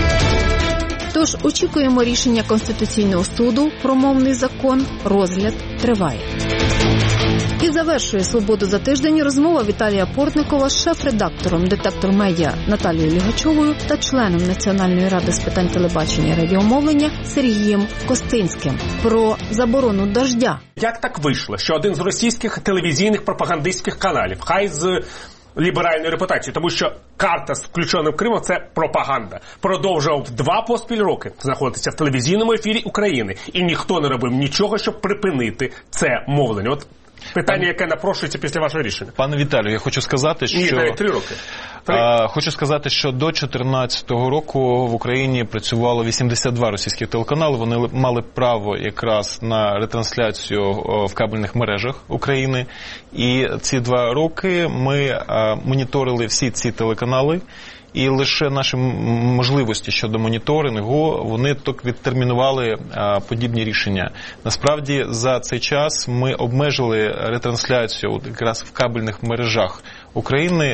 Тож очікуємо рішення Конституційного суду про мовний закон. Розгляд триває. І завершує «Свободу за тиждень» розмова Віталія Портникова з шеф-редактором «Детектор Медіа» Наталією Лігачовою та членом Національної ради з питань телебачення і радіомовлення Сергієм Костинським про заборону дождя. Як так вийшло, що один з російських телевізійних пропагандистських каналів, хай з ліберальною репутацією, тому що карта з включеним Кримом – це пропаганда, продовжував 2 поспіль роки знаходитися в телевізійному ефірі України, і ніхто не робив нічого, щоб припинити це мовлення. От питання, яке напрошується після вашого рішення. Пане Віталію, я хочу сказати, що... Ні, навіть 3 роки. Хочу сказати, що до 2014 року в Україні працювало 82 російських телеканали. Вони мали право якраз на ретрансляцію в кабельних мережах України. І ці 2 роки ми моніторили всі ці телеканали. І лише наші можливості щодо моніторингу, вони так відтермінували подібні рішення. Насправді, за цей час ми обмежили ретрансляцію якраз в кабельних мережах України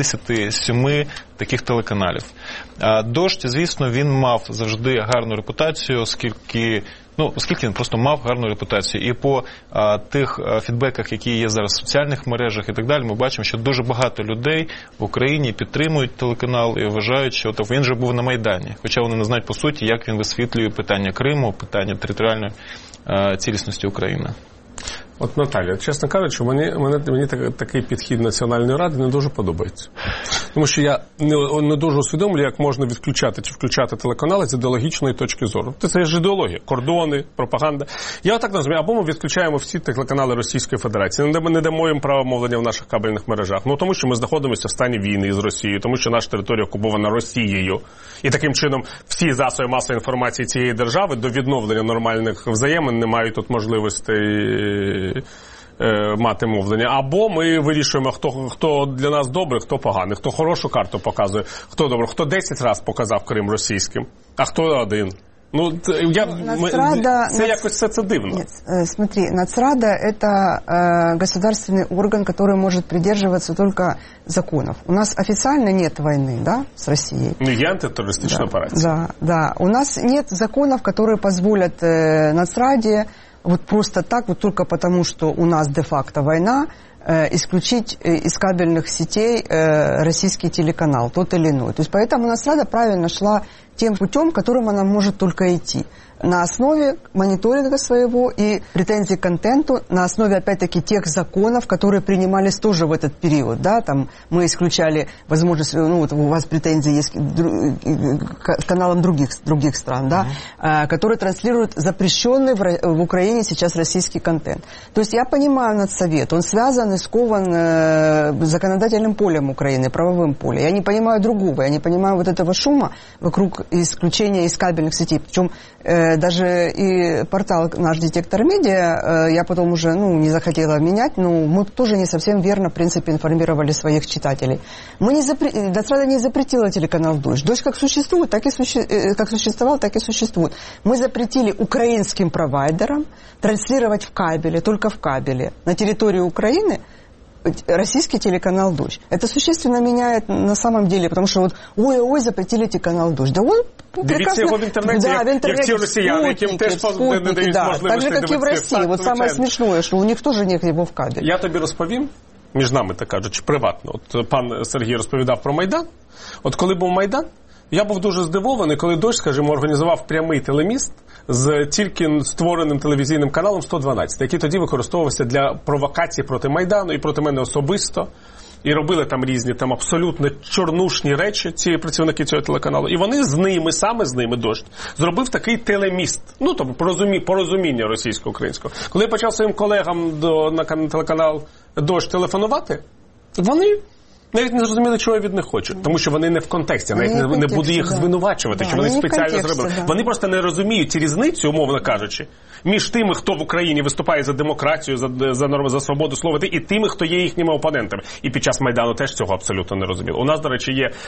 77 таких телеканалів. «Дождь», звісно, він мав завжди гарну репутацію, оскільки він просто мав гарну репутацію. І по тих фідбеках, які є зараз в соціальних мережах і так далі, ми бачимо, що дуже багато людей в Україні підтримують телеканал і вважають, що він же був на Майдані. Хоча вони не знають, по суті, як він висвітлює питання Криму, питання територіальної цілісності України. От, Наталя, чесно кажучи, мені такий підхід Національної ради не дуже подобається. Тому що я не дуже усвідомлюю, як можна відключати чи включати телеканали з ідеологічної точки зору. Це ж ідеологія, кордони, пропаганда. Я отак розумію, або ми відключаємо всі телеканали Російської Федерації, не дамо їм право мовлення в наших кабельних мережах. Тому що ми знаходимося в стані війни з Росією, тому що наша територія окупована Росією. І таким чином всі засоби масової інформації цієї держави до відновлення нормальних взаємин не мають тут можливостей мати мовлення. Або ми вирішуємо, хто для нас добрий, хто поганий, хто хорошу карту показує, хто добрий, хто 10 разів показав Крим російським, а хто один. Якось все це дивно. Нет, смотри, Нацрада – это государственный орган, который может придерживаться только законов. У нас официально нет войны, да, с Россией. Не антитеррористичная операция. Да. У нас нет законов, которые позволят Нацраде вот просто так, вот только потому, что у нас де-факто война, исключить из кабельных сетей российский телеканал, тот или иной. То есть поэтому Нацрада правильно шла тем путем, которым она может только идти. На основе мониторинга своего и претензий к контенту, на основе, опять-таки, тех законов, которые принимались тоже в этот период. Да? Там мы исключали возможность, вот у вас претензии есть к каналам других стран, да? Которые транслируют запрещенный в Украине сейчас российский контент. То есть я понимаю Нацсовет, он связан и скован законодательным полем Украины, правовым полем. Я не понимаю другого, я не понимаю вот этого шума вокруг исключения из кабельных сетей. Причем даже и портал «Наш детектор медиа» я потом уже не захотела менять, но мы тоже не совсем верно, в принципе, информировали своих читателей. Нацрада не запретила телеканал «Дождь». «Дождь» как существует, как существовал, так и существует. Мы запретили украинским провайдерам транслировать в кабеле, только в кабеле, на территории Украины российский телеканал «Дождь». Это существенно меняет на самом деле, потому что ой, запретили телеканал «Дождь». Да он дивіться його в інтернеті, як ті росіяни, яким теж не дають можливості. Так же, як і в Росії. Вот самое смешное, що у них теж нет його в кабелі. Я тобі розповім, між нами, так кажучи, приватно. От пан Сергій розповідав про Майдан. От коли був Майдан, я був дуже здивований, коли «Дождь», скажімо, організував прямий телеміст з тільки створеним телевізійним каналом 112, який тоді використовувався для провокації проти Майдану і проти мене особисто. І робили там різні абсолютно чорнушні речі, ці працівники цього телеканалу. І вони саме з ними «Дождь» зробив такий телеміст. Порозуміння російсько-українського. Коли я почав своїм колегам на телеканал «Дождь» телефонувати, вони навіть не зрозуміли, чого я від них хочу. Тому що вони не в контексті. Навіть не буду їх звинувачувати, що вони спеціально зробили. Вони просто не розуміють різницю, умовно кажучи, між тими, хто в Україні виступає за демократію, за свободу слова, і тими, хто є їхніми опонентами. І під час Майдану теж цього абсолютно не розуміли. У нас, до речі, є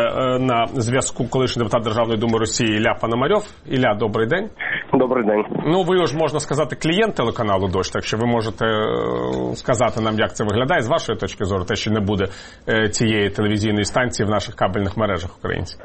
на зв'язку колишній депутат Державної думи Росії Ілля Пономарьов. Ілля, добрий день. Добрий день. Ви ж, можна сказати, клієнт телеканалу «Дождь», так що ви можете сказати нам, як це виглядає з вашої точки зору, те, що не буде цієї телевізійної станції в наших кабельних мережах українців.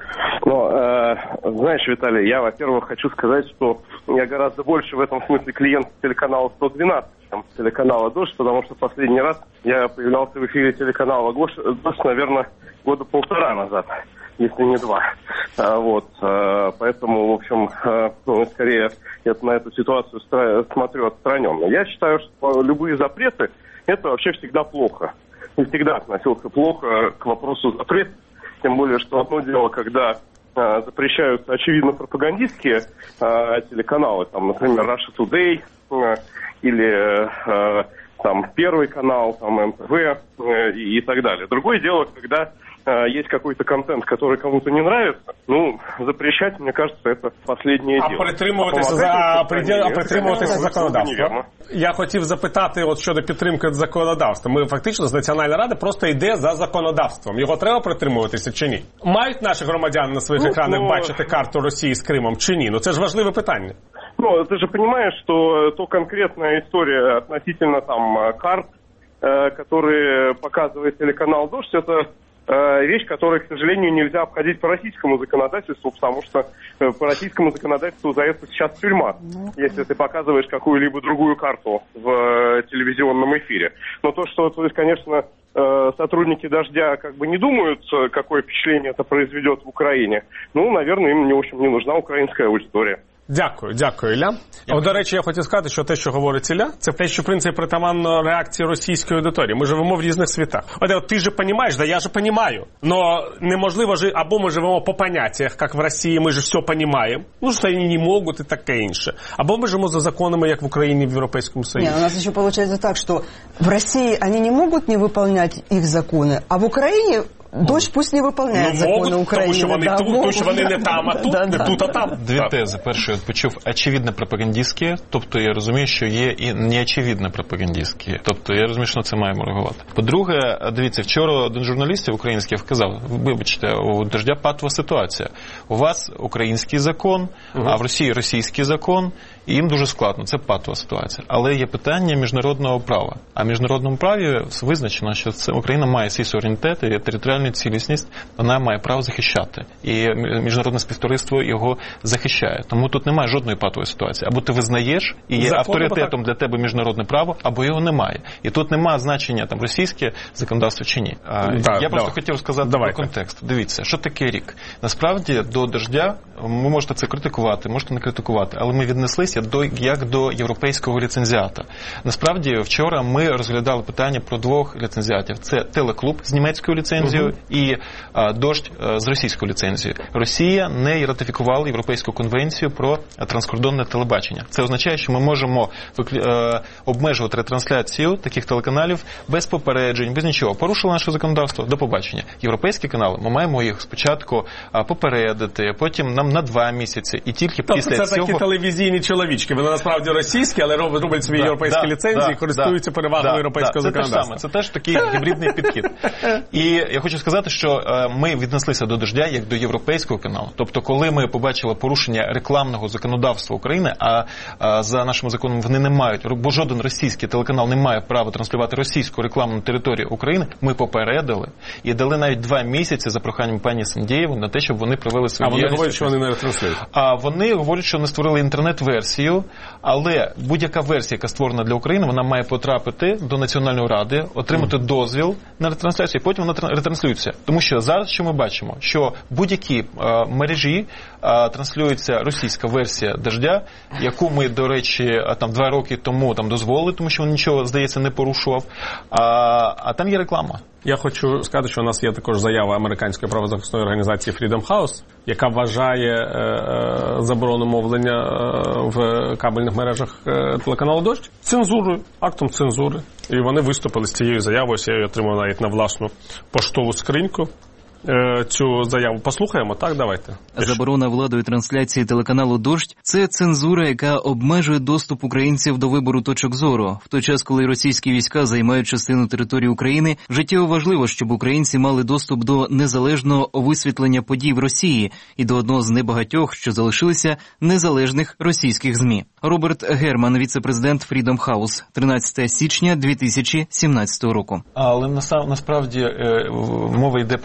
Знаешь, Виталий, я, во-первых, хочу сказать, что я гораздо больше в этом смысле клиент телеканала 112, там, телеканала «Дождь», потому что последний раз я появлялся в эфире телеканала «Дождь», наверное, года 1,5 назад, если не 2. Вот, поэтому, в общем, скорее я на эту ситуацию смотрю отстраненно. Я считаю, что любые запреты – это вообще всегда плохо. И всегда относился плохо к вопросу запрета, тем более, что одно дело, когда запрещаются очевидно пропагандистские телеканалы, там, например, Russia Today или там Первый канал, там МТВ и так далее. Другое дело, когда есть какой-то контент, который кому-то не нравится, запрещать, мне кажется, это последнее діло. Притримуватися законодавства. Я хотів запитати щодо підтримки законодавства. Ми фактично з Національної ради просто йде за законодавством. Його треба притримуватися чи ні? Мають наші громадяни на своїх екранах бачити карту Росії з Кримом чи ні? Це ж важливе питання. Ты же понимаешь, что то конкретная история относительно там карт, которые показывает телеканал «Дождь», это вещь, которую, к сожалению, нельзя обходить по российскому законодательству, потому что по российскому законодательству за это сейчас тюрьма, если ты показываешь какую-либо другую карту в телевизионном эфире. Но то, что, то есть, конечно, сотрудники «Дождя» как бы не думают, какое впечатление это произведет в Украине, наверное, им, в общем, не нужна украинская аудитория. Дякую, Ілля. До речі, я хотів сказати, що те, що говорить Ілля, це те, що, в принципі, притаманно реакції російської аудиторії. Ми живемо в різних світах. От ти же розумієш, да я же розумію. Но неможливо жити, або ми живемо по поняттях, як в Росії, ми же все розуміємо, що вони не можуть і таке інше. Або ми живемо за законами, як в Україні, в Європейському Союзі. Нет, у нас еще получается так, что в России они не могут не выполнять их законы, а в Украине «Дождь» пусть не выполняет законы Украины. Тому що вони тут, тому що вони не там, а тут, не тут, а там. Дві тези. Перше, я почув очевидно пропагандистське, тобто я розумію, що є і неочевидно пропагандистське. Тобто я розумію, що на це маємо реагувати. По-друге, дивіться, вчора один з журналістів українських вказав, вибачте, у «Дождя» патова ситуація. У вас український закон, а в Росії російський закон, і їм дуже складно, це патова ситуація. Але є питання міжнародного права. А в міжнародному праві визначено, що Україна має свій суверенітет і територіальну цілісність, вона має право захищати. І міжнародне співтовариство його захищає. Тому тут немає жодної патової ситуації. Або ти визнаєш і є авторитетом для тебе міжнародне право, або його немає. І тут немає значення там російське законодавство чи ні. Я просто хотів сказати про контекст. Дивіться, що таке рік. Насправді до «Дождя» ви можете це критикувати, можете не критикувати, але ми віднеслися як до європейського ліцензіата. Насправді, вчора ми розглядали питання про двох ліцензіатів. Це Телеклуб з німецькою ліцензією і «Дождь» з російською ліцензією. Росія не ратифікувала Європейську конвенцію про транскордонне телебачення. Це означає, що ми можемо обмежувати ретрансляцію таких телеканалів без попереджень, без нічого. Порушили наше законодавство, до побачення. Європейські канали, ми маємо їх спочатку попередити, потім нам на 2 місяці, і тільки після цього... Це такі телевізійні чоловічки, вони насправді російські, але роблять свої європейські ліцензії, користуються перевагою європейського законодавства. Це теж такий гібридний підхід. І я хочу сказати, що ми віднеслися до «Дождя» як до європейського каналу. Тобто, коли ми побачили порушення рекламного законодавства України, а за нашим законом вони не мають, бо жоден російський телеканал не має права транслювати російську рекламу на території України, ми попередили і дали навіть 2 місяці за проханням пані Сендєєвої на те, щоб вони провели свою діяльність. А вони говорять, що вони не ретранслюють. А вони говорять, що вони створили інтернет-версію, але будь-яка версія, яка створена для України, вона має потрапити до Національної ради, отримати дозвіл на ретрансляцію, і потім вона ретранслюється. Тому що зараз, що ми бачимо, що будь-які мережі транслюється російська версія «Дождя», яку ми, до речі, там 2 роки тому дозволили, тому що він нічого, здається, не порушував, а там є реклама. Я хочу сказати, що у нас є також заява американської правозахисної організації Freedom House, яка вважає заборону мовлення в кабельних мережах телеканалу «Дождь» цензурою, актом цензури. І вони виступили з цією заявою, я її отримав навіть на власну поштову скриньку. Цю заяву послухаємо, так? Давайте. Заборона владою трансляції телеканалу «Дождь» – це цензура, яка обмежує доступ українців до вибору точок зору. В той час, коли російські війська займають частину території України, життєво важливо, щоб українці мали доступ до незалежного висвітлення подій в Росії і до одного з небагатьох, що залишилися, незалежних російських ЗМІ. Роберт Герман, віце-президент Freedom House, 13 січня 2017 року. Але насправді мова йде про банальні речі.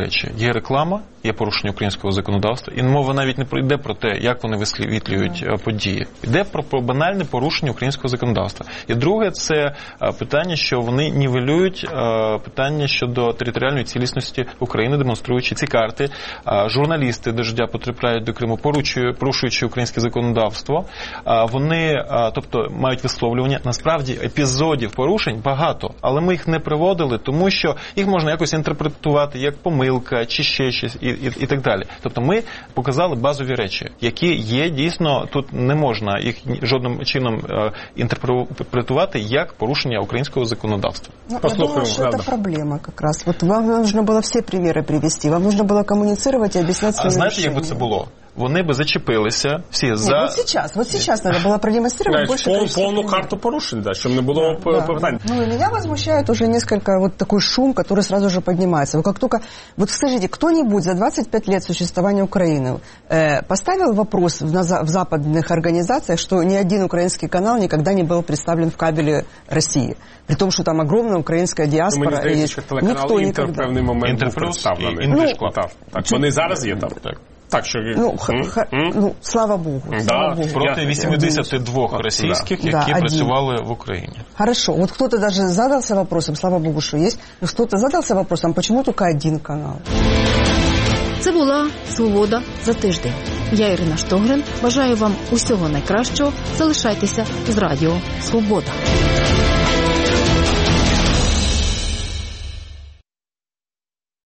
речі. Є реклама, є порушення українського законодавства, і мова навіть не йде про те, як вони висвітлюють події. Йде про банальне порушення українського законодавства. І друге, це питання, що вони нівелюють питання щодо територіальної цілісності України, демонструючи ці карти. Журналісти «Дождя» потрапляють до Криму, порушуючи українське законодавство. Вони, тобто, мають висловлювання. Насправді, епізодів порушень багато, але ми їх не приводили, тому що їх можна якось інтерпретувати як помилка чи ще щось і так далі. Тобто ми показали базові речі, які є дійсно, тут не можна їх жодним чином інтерпретувати як порушення українського законодавства. Я думаю, что это проблема как раз. Вот вам нужно было все примеры привести, вам нужно было коммуницировать и объяснять свои знаєте, решения. як би це було? Вони би зачепилися всі за... Вот сейчас надо было продемонстрировать больше количества полную карту порушень, да, щоб не було питань. Ну, и меня возмущает уже несколько вот такой шум, который сразу же поднимается. Вот как только... Вот скажите, кто-нибудь за 25 лет существования Украины поставил вопрос в западных организациях, что ни один украинский канал никогда не был представлен в кабеле России? При том, что там огромная украинская диаспора. Мені здається, що телеканал «Інтер» в певний момент був представлений. Так, вони зараз є там. Так, що... Ну, слава Богу. Слава Богу. Проти 82 російських, які працювали в Україні. Хорошо. Вот кто-то даже задался вопросом, слава Богу, что есть, но кто-то задался вопросом, почему только один канал? Це була «Свобода за тиждень». Я Ірина Штогрин. Бажаю вам усього найкращого. Залишайтеся з Радіо Свобода.